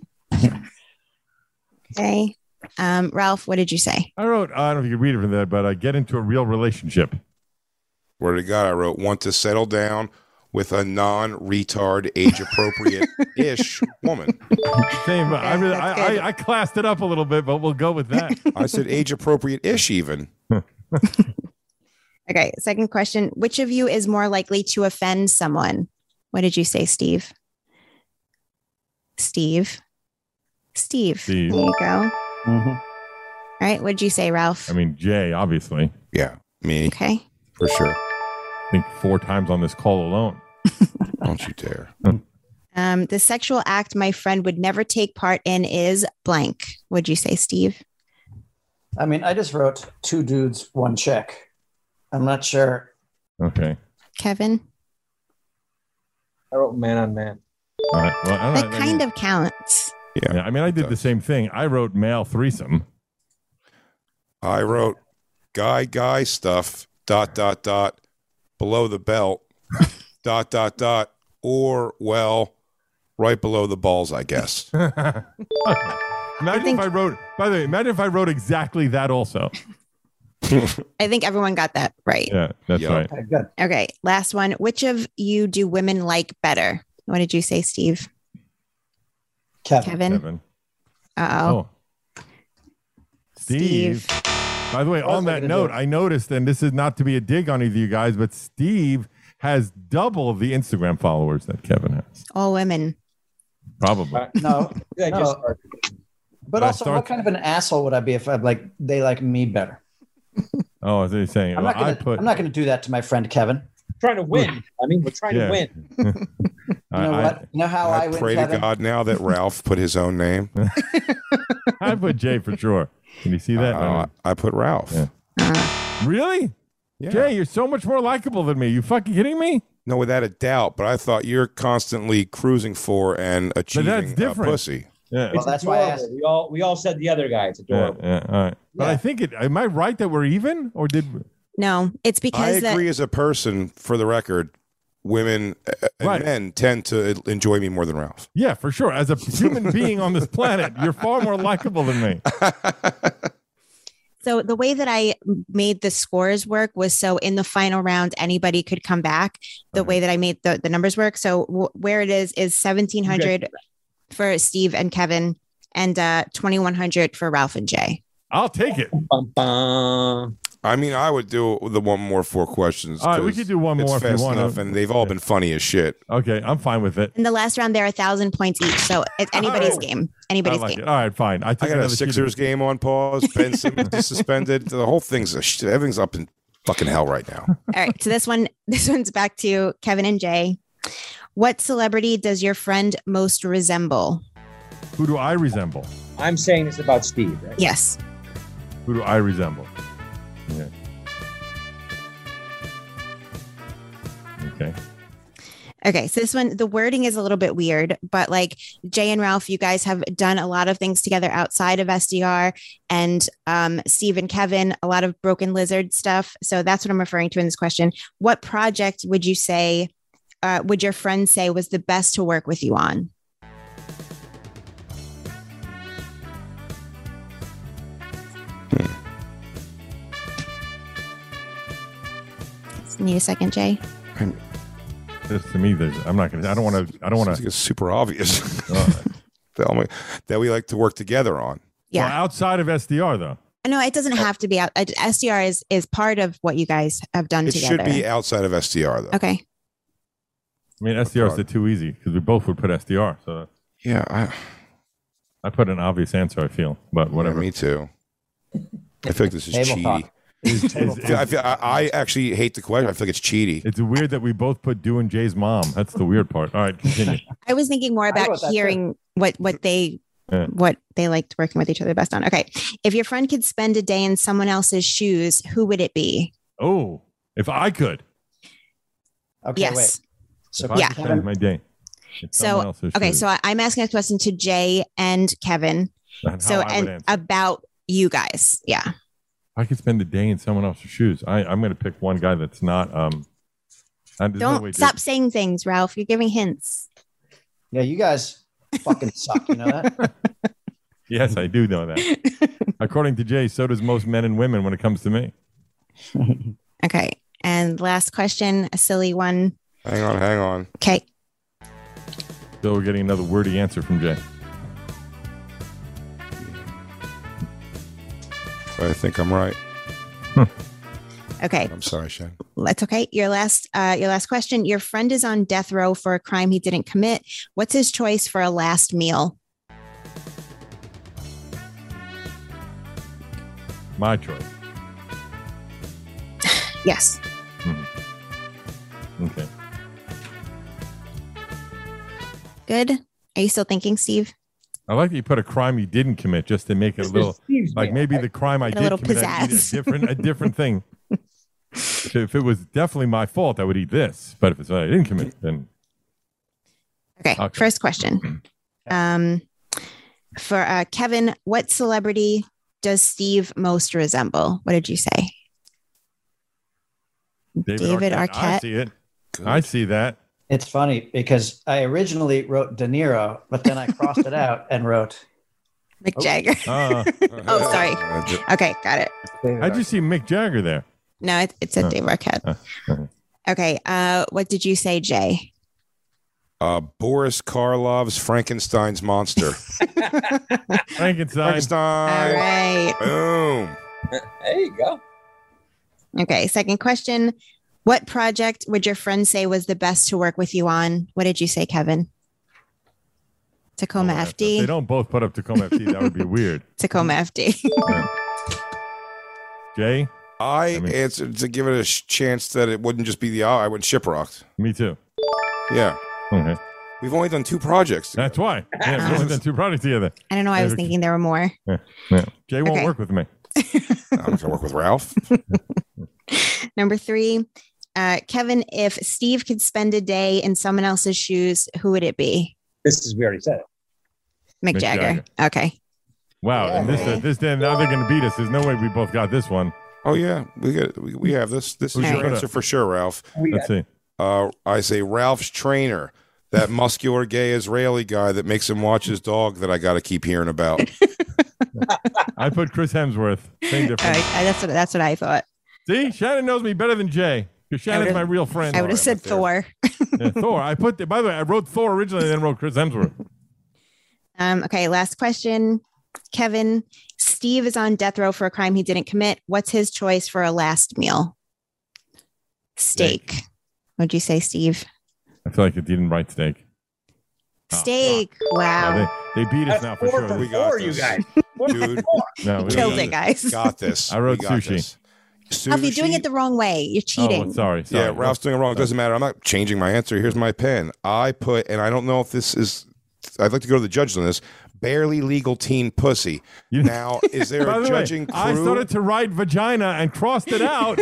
Okay. Ralph, what did you say? I wrote, I don't know if you can read it from there, but get into a real relationship. Where to God, I wrote, want to settle down with a non-retard, age-appropriate-ish woman. Same. I classed it up a little bit, but we'll go with that. I said age-appropriate-ish even. Okay, second question. Which of you is more likely to offend someone? What did you say, Steve? Steve. There you go. Mm-hmm. All right, what did you say, Ralph? I mean, Jay, obviously. Yeah, me. Okay. For sure. I think 4 times on this call alone. Don't you dare. The sexual act my friend would never take part in is blank. What'd you say, Steve? I mean, I just wrote 2 dudes, 1 chick. I'm not sure. Okay. Kevin? I wrote man on man. All right. Well, I That kind of counts. Yeah, I mean, I did the same thing. I wrote male threesome. I wrote guy stuff, ... below the belt, ... or, well, right below the balls, I guess. Imagine if I wrote, by the way, imagine if I wrote exactly that also. I think everyone got that right. Yeah, that's right. Okay, good. Okay, last one. Which of you do women like better? What did you say, Steve? Kevin? Uh-oh. Steve. By the way, on that note, I noticed, and this is not to be a dig on either of you guys, but Steve has double the Instagram followers that Kevin has. All women. Probably. No. I just no. started. But also, what kind of an asshole would I be if I'm like they like me better? Oh, is what you're saying? I'm not going to do that to my friend Kevin. Trying to win. I mean, we're trying to win. You know what? You know how I win, pray Kevin? to God now that Ralph put his own name. I put Jay for sure. Can you see that? I put Ralph. Yeah. Really? Yeah. Jay, you're so much more likable than me. You fucking kidding me? No, without a doubt. But I thought you're constantly cruising for and achieving pussy. Yeah. Well, that's why I asked. We all said the other guy. It's adorable. Yeah, all right. But I think am I right that we're even, or did? No, it's because I agree as a person, for the record, women and men tend to enjoy me more than Ralph. Yeah, for sure. As a human being on this planet, you're far more likable than me. So the way that I made the scores work was so in the final round, anybody could come back. The way that I made the numbers work. So where it is 1,700 for Steve and Kevin and 2,100 for Ralph and Jay. I'll take it. I mean, I would do the 4 more questions. All right, we could do one more if you want enough, and they've all been funny as shit. Okay, I'm fine with it. In the last round, there are 1,000 points each. So it's anybody's game. Anybody's I like game. it. All right, fine. I got a Sixers game on pause. Ben Simmons is suspended. The whole thing's everything's up in fucking hell right now. All right. So this one's back to Kevin and Jay. What celebrity does your friend most resemble? Who do I resemble? I'm saying this about Steve, right? Yes. Who do I resemble? Yeah. Okay. Okay, so this one, the wording is a little bit weird, but like Jay and Ralph, you guys have done a lot of things together outside of SDR, and Steve and Kevin, a lot of Broken Lizard stuff. So that's what I'm referring to in this question. What project would you say, would your friend say was the best to work with you on? Need a second, Jay? This to me, I'm not gonna. I don't want to. It's super obvious. Tell me that we like to work together on. Yeah. Well, outside of SDR, though. No, it doesn't have to be out. SDR is part of what you guys have done It together. should be outside of SDR, though. Okay. I mean, SDR is too easy because we both would put SDR. So yeah, I put an obvious answer. I feel, but whatever. Me too. I feel like this is Table cheaty. talk. I actually hate the question. I feel like it's cheaty. It's weird that we both put doing Jay's mom. That's the weird part. All right, continue. I was thinking more about hearing what they liked working with each other best on. Okay. If your friend could spend a day in someone else's shoes, who would it be? Oh, if I could. Okay, yes. wait. So If I could spend my day. in someone So, else's okay. shoes. So I'm asking a question to Jay and Kevin. And So, how I would and answer. about you guys. Yeah. I could spend a day in someone else's shoes. I'm going to pick one guy that's not. And there's no way Don't stop saying things, Ralph. You're giving hints. Yeah, you guys fucking suck. You know that? Yes, I do know that. According to Jay, so does most men and women when it comes to me. Okay. And last question, a silly one. Hang on. Okay. So we're getting another wordy answer from Jay. I think I'm right. Okay. I'm sorry, Shane. That's okay. Your last question. Your friend is on death row for a crime he didn't commit. What's his choice for a last meal? My choice. Yes. Okay. Good. Are you still thinking, Steve? I like that you put a crime you didn't commit just to make it a little like maybe the crime I Get a did little commit. I'd eat a different thing. If it was definitely my fault, I would eat this. But if it's I didn't commit, then Okay. First question. For Kevin, what celebrity does Steve most resemble? What did you say? David Arquette. I see it. I see that. It's funny because I originally wrote De Niro, but then I crossed it out and wrote Mick Jagger. Oh, sorry. Okay, got it. How'd you see Mick Jagger there? No, it said Dave Arquette. Okay. What did you say, Jay? Boris Karloff's Frankenstein's monster. Frankenstein. All right. Boom. There you go. Okay. Second question. What project would your friend say was the best to work with you on? What did you say, Kevin? Tacoma If FD. they don't both put up Tacoma FD, that would be weird. Tacoma FD. Jay? I answered to give it a chance that it wouldn't just be the I went Shiprocked. Me too. Yeah. Okay. We've only done 2 projects together. That's why. Yeah, we've only done 2 projects together. I don't know. I was thinking there were more. Yeah. Jay won't Okay. work with me. I'm going to work with Ralph. Number 3. Kevin, if Steve could spend a day in someone else's shoes, who would it be? This is we already said it. Mick Jagger. Okay. Wow. And this day, now they're going to beat us. There's no way we both got this one. Oh, yeah. We have this. This is Who's your your answer for sure, Ralph. Let's see. I say Ralph's trainer, that muscular gay Israeli guy that makes him watch his dog that I got to keep hearing about. I put Chris Hemsworth. Same difference. All right. That's what I thought. See, Shannon knows me better than Jay. Because Shannon's my real friend. I would have said Thor. Yeah, Thor. By the way, I wrote Thor originally, then wrote Chris Hemsworth. Okay. Last question. Kevin, Steve is on death row for a crime he didn't commit. What's his choice for a last meal? Steak. What'd you say, Steve? I feel like it didn't write steak. Steak. Wow. Yeah, they beat us now for sure. We got you this. guys. Dude. No, we Killed got it, guys. Got this. I wrote We got sushi. this. Ralph, you're doing it the wrong way. You're cheating. Oh, sorry. Yeah, Ralph's doing it wrong. It doesn't matter. I'm not changing my answer. Here's my pen. I put, and I don't know if this is, I'd like to go to the judges on this, barely legal teen pussy. Now, is there By a the judging way, crew? I started to write vagina and crossed it out.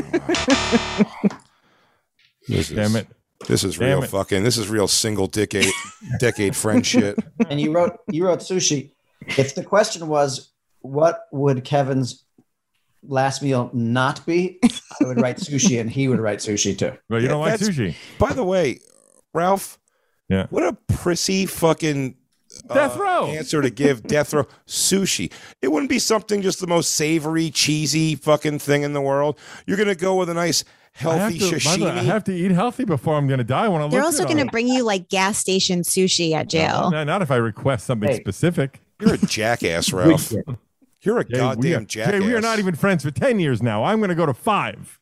Damn it. This is Damn real it. fucking. This is real single decade friend shit. And you wrote sushi. If the question was, what would Kevin's last meal not be? I would write sushi, and he would write sushi too. Well, you don't like That's- sushi. By the way, Ralph, Yeah. what a prissy fucking Death row answer to give. Death row sushi. It wouldn't be something just the most savory, cheesy fucking thing in the world. You're gonna go with a nice healthy By the way, sashimi. I have to eat healthy before I'm going to die. When I They're look also at going it. to bring you like gas station sushi at jail. No, not if I request something Hey. specific. You're a jackass, Ralph. You're a goddamn jackass. Jay, we are not even friends for 10 years now. I'm going to go to 5.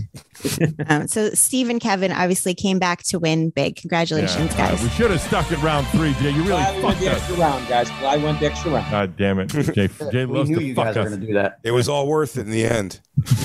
So Steve and Kevin obviously came back to win big. Congratulations, Yeah, guys. we should have stuck at round 3, Jay. You really Glad we went fucked the us. extra round, guys. Glad we went the extra round. God damn it. Jay We loves knew to you fuck guys were us. going to do that. It was all worth it in the end.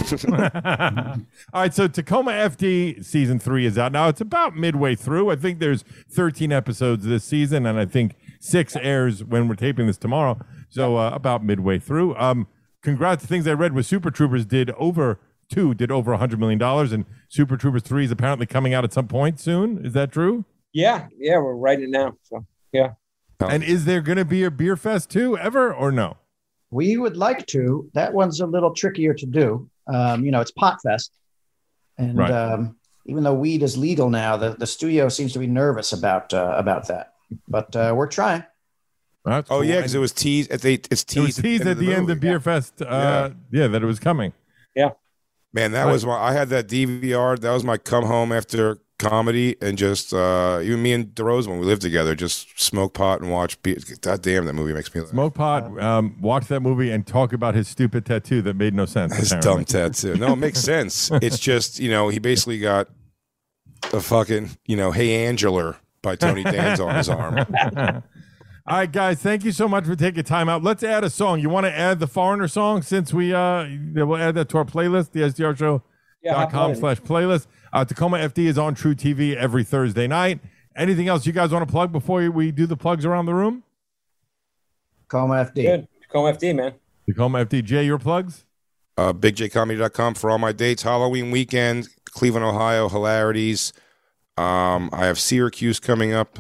All right, so Tacoma FD season 3 is out now. It's about midway through. I think there's 13 episodes this season, and I think 6 airs when we're taping this tomorrow. So about midway through. Congrats. The things I read was Super Troopers did over $100 million, and Super Troopers 3 is apparently coming out at some point soon. Is that true? Yeah, we're writing it now. So yeah. And is there going to be a beer fest too, ever, or no? We would like to. That one's a little trickier to do. It's Pot Fest. And Right. even though weed is legal now, the studio seems to be nervous about that. But we're trying. That's Oh cool. yeah, because it was teased. It's It was teased. teased at the end of Beer Fest. That it was coming. Man, that was I had that DVR. That was my come home after comedy, and just even me and DeRose when we lived together, just smoke pot and watch. God damn, that movie makes me laugh. Smoke pot, watch that movie and talk about his stupid tattoo that made no sense. His apparently. dumb tattoo. No, it makes sense. It's just he basically got the fucking Hey Angela by Tony Danza on his arm. All right, guys, thank you so much for taking time out. Let's add a song. You want to add the Foreigner song since we'll add that to our playlist, the SDRshow.com/playlist. Tacoma FD is on True TV every Thursday night. Anything else you guys want to plug before we do the plugs around the room? Tacoma FD. Good. Tacoma FD, man. Tacoma FD. Jay, your plugs? BigJComedy.com for all my dates. Halloween weekend, Cleveland, Ohio, hilarities. I have Syracuse coming up,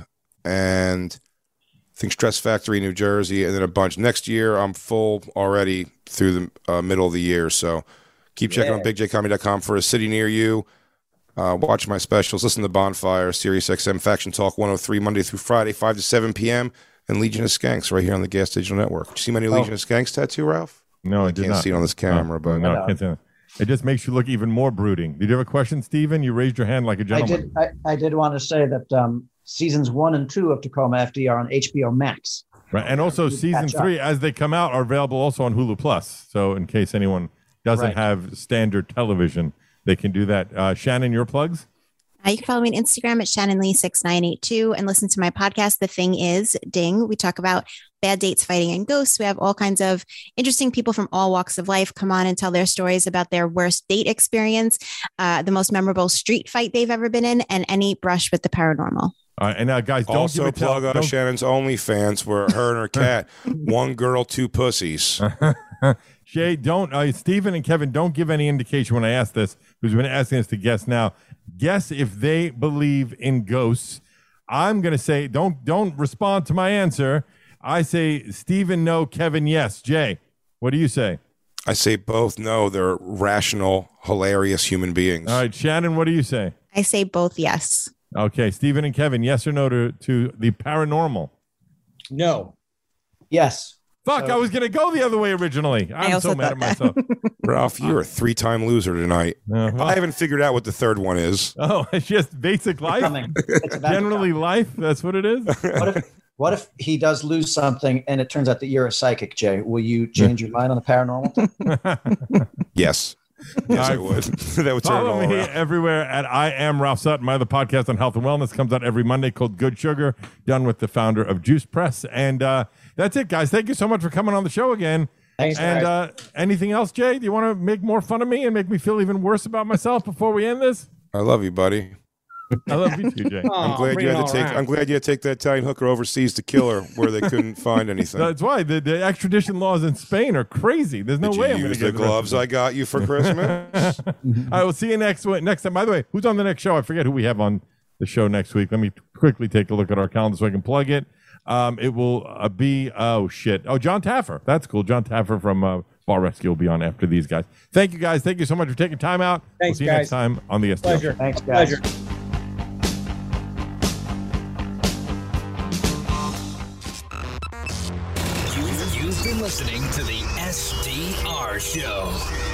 and I think Stress Factory, New Jersey, and then a bunch. Next year, I'm full already through the middle of the year, so keep checking on BigJComedy.com for a city near you. Watch my specials. Listen to Bonfire, Sirius XM, Faction Talk 103, Monday through Friday, 5 to 7 p.m., and Legion of Skanks right here on the Gas Digital Network. Did you see my new Legion of Skanks tattoo, Ralph? No, I did can't not. see it on this camera, but no, I can't see it. It just makes you look even more brooding. Did you have a question, Steven? You raised your hand like a gentleman. I did want to say that seasons 1 and 2 of Tacoma FD are on HBO Max. Right, and also season catch up. 3, as they come out, are available also on Hulu Plus. So in case anyone doesn't have standard television, they can do that. Shannon, your plugs? You can follow me on Instagram at ShannonLee6982 and listen to my podcast, The Thing Is Ding. We talk about bad dates, fighting, and ghosts. We have all kinds of interesting people from all walks of life come on and tell their stories about their worst date experience, the most memorable street fight they've ever been in, and any brush with the paranormal. And guys, don't also give it plug Shannon's OnlyFans where her and her cat, one girl, two pussies. Shay, don't Stephen and Kevin, don't give any indication when I ask this, who's been asking us to guess now. Guess if they believe in ghosts. I'm gonna say don't respond to my answer. I say Stephen no, Kevin yes. Jay, what do you say? I say both no. They're rational, hilarious human beings. All right, Shannon, what do you say? I say both yes. Okay, Stephen and Kevin, yes or no to the paranormal? No. Yes. Fuck, I was going to go the other way originally. I'm so mad at myself. Ralph, you're a 3-time loser tonight. I haven't figured out what the third one is. Oh, it's just basic life? Generally life? That's what it is? What if he does lose something and it turns out that you're a psychic, Jay? Will you change your mind on the paranormal? Yes. Yes, I would. That would turn it Follow all me around. everywhere at I Am Ralph Sutton. My other podcast on health and wellness comes out every Monday called Good Sugar, done with the founder of Juice Press. And that's it, guys. Thank you so much for coming on the show again. Thanks, and anything else, Jay? Do you want to make more fun of me and make me feel even worse about myself before we end this? I love you, buddy. I love you too, Jay. I'm glad you had to take. I'm glad you had to take that Italian hooker overseas to kill her where they couldn't find anything. That's why the extradition laws in Spain are crazy. There's no Did way you I'm going to use the get gloves I got you for Christmas? I will see you next time. By the way, who's on the next show? I forget who we have on the show next week. Let me quickly take a look at our calendar so I can plug it. It will be John Taffer. That's cool. John Taffer from Bar Rescue will be on after these guys. Thank you guys. Thank you so much for taking time out. Thanks, we'll see you next time on the SDR. Pleasure. Thanks, guys. Pleasure. You've been listening to the SDR Show.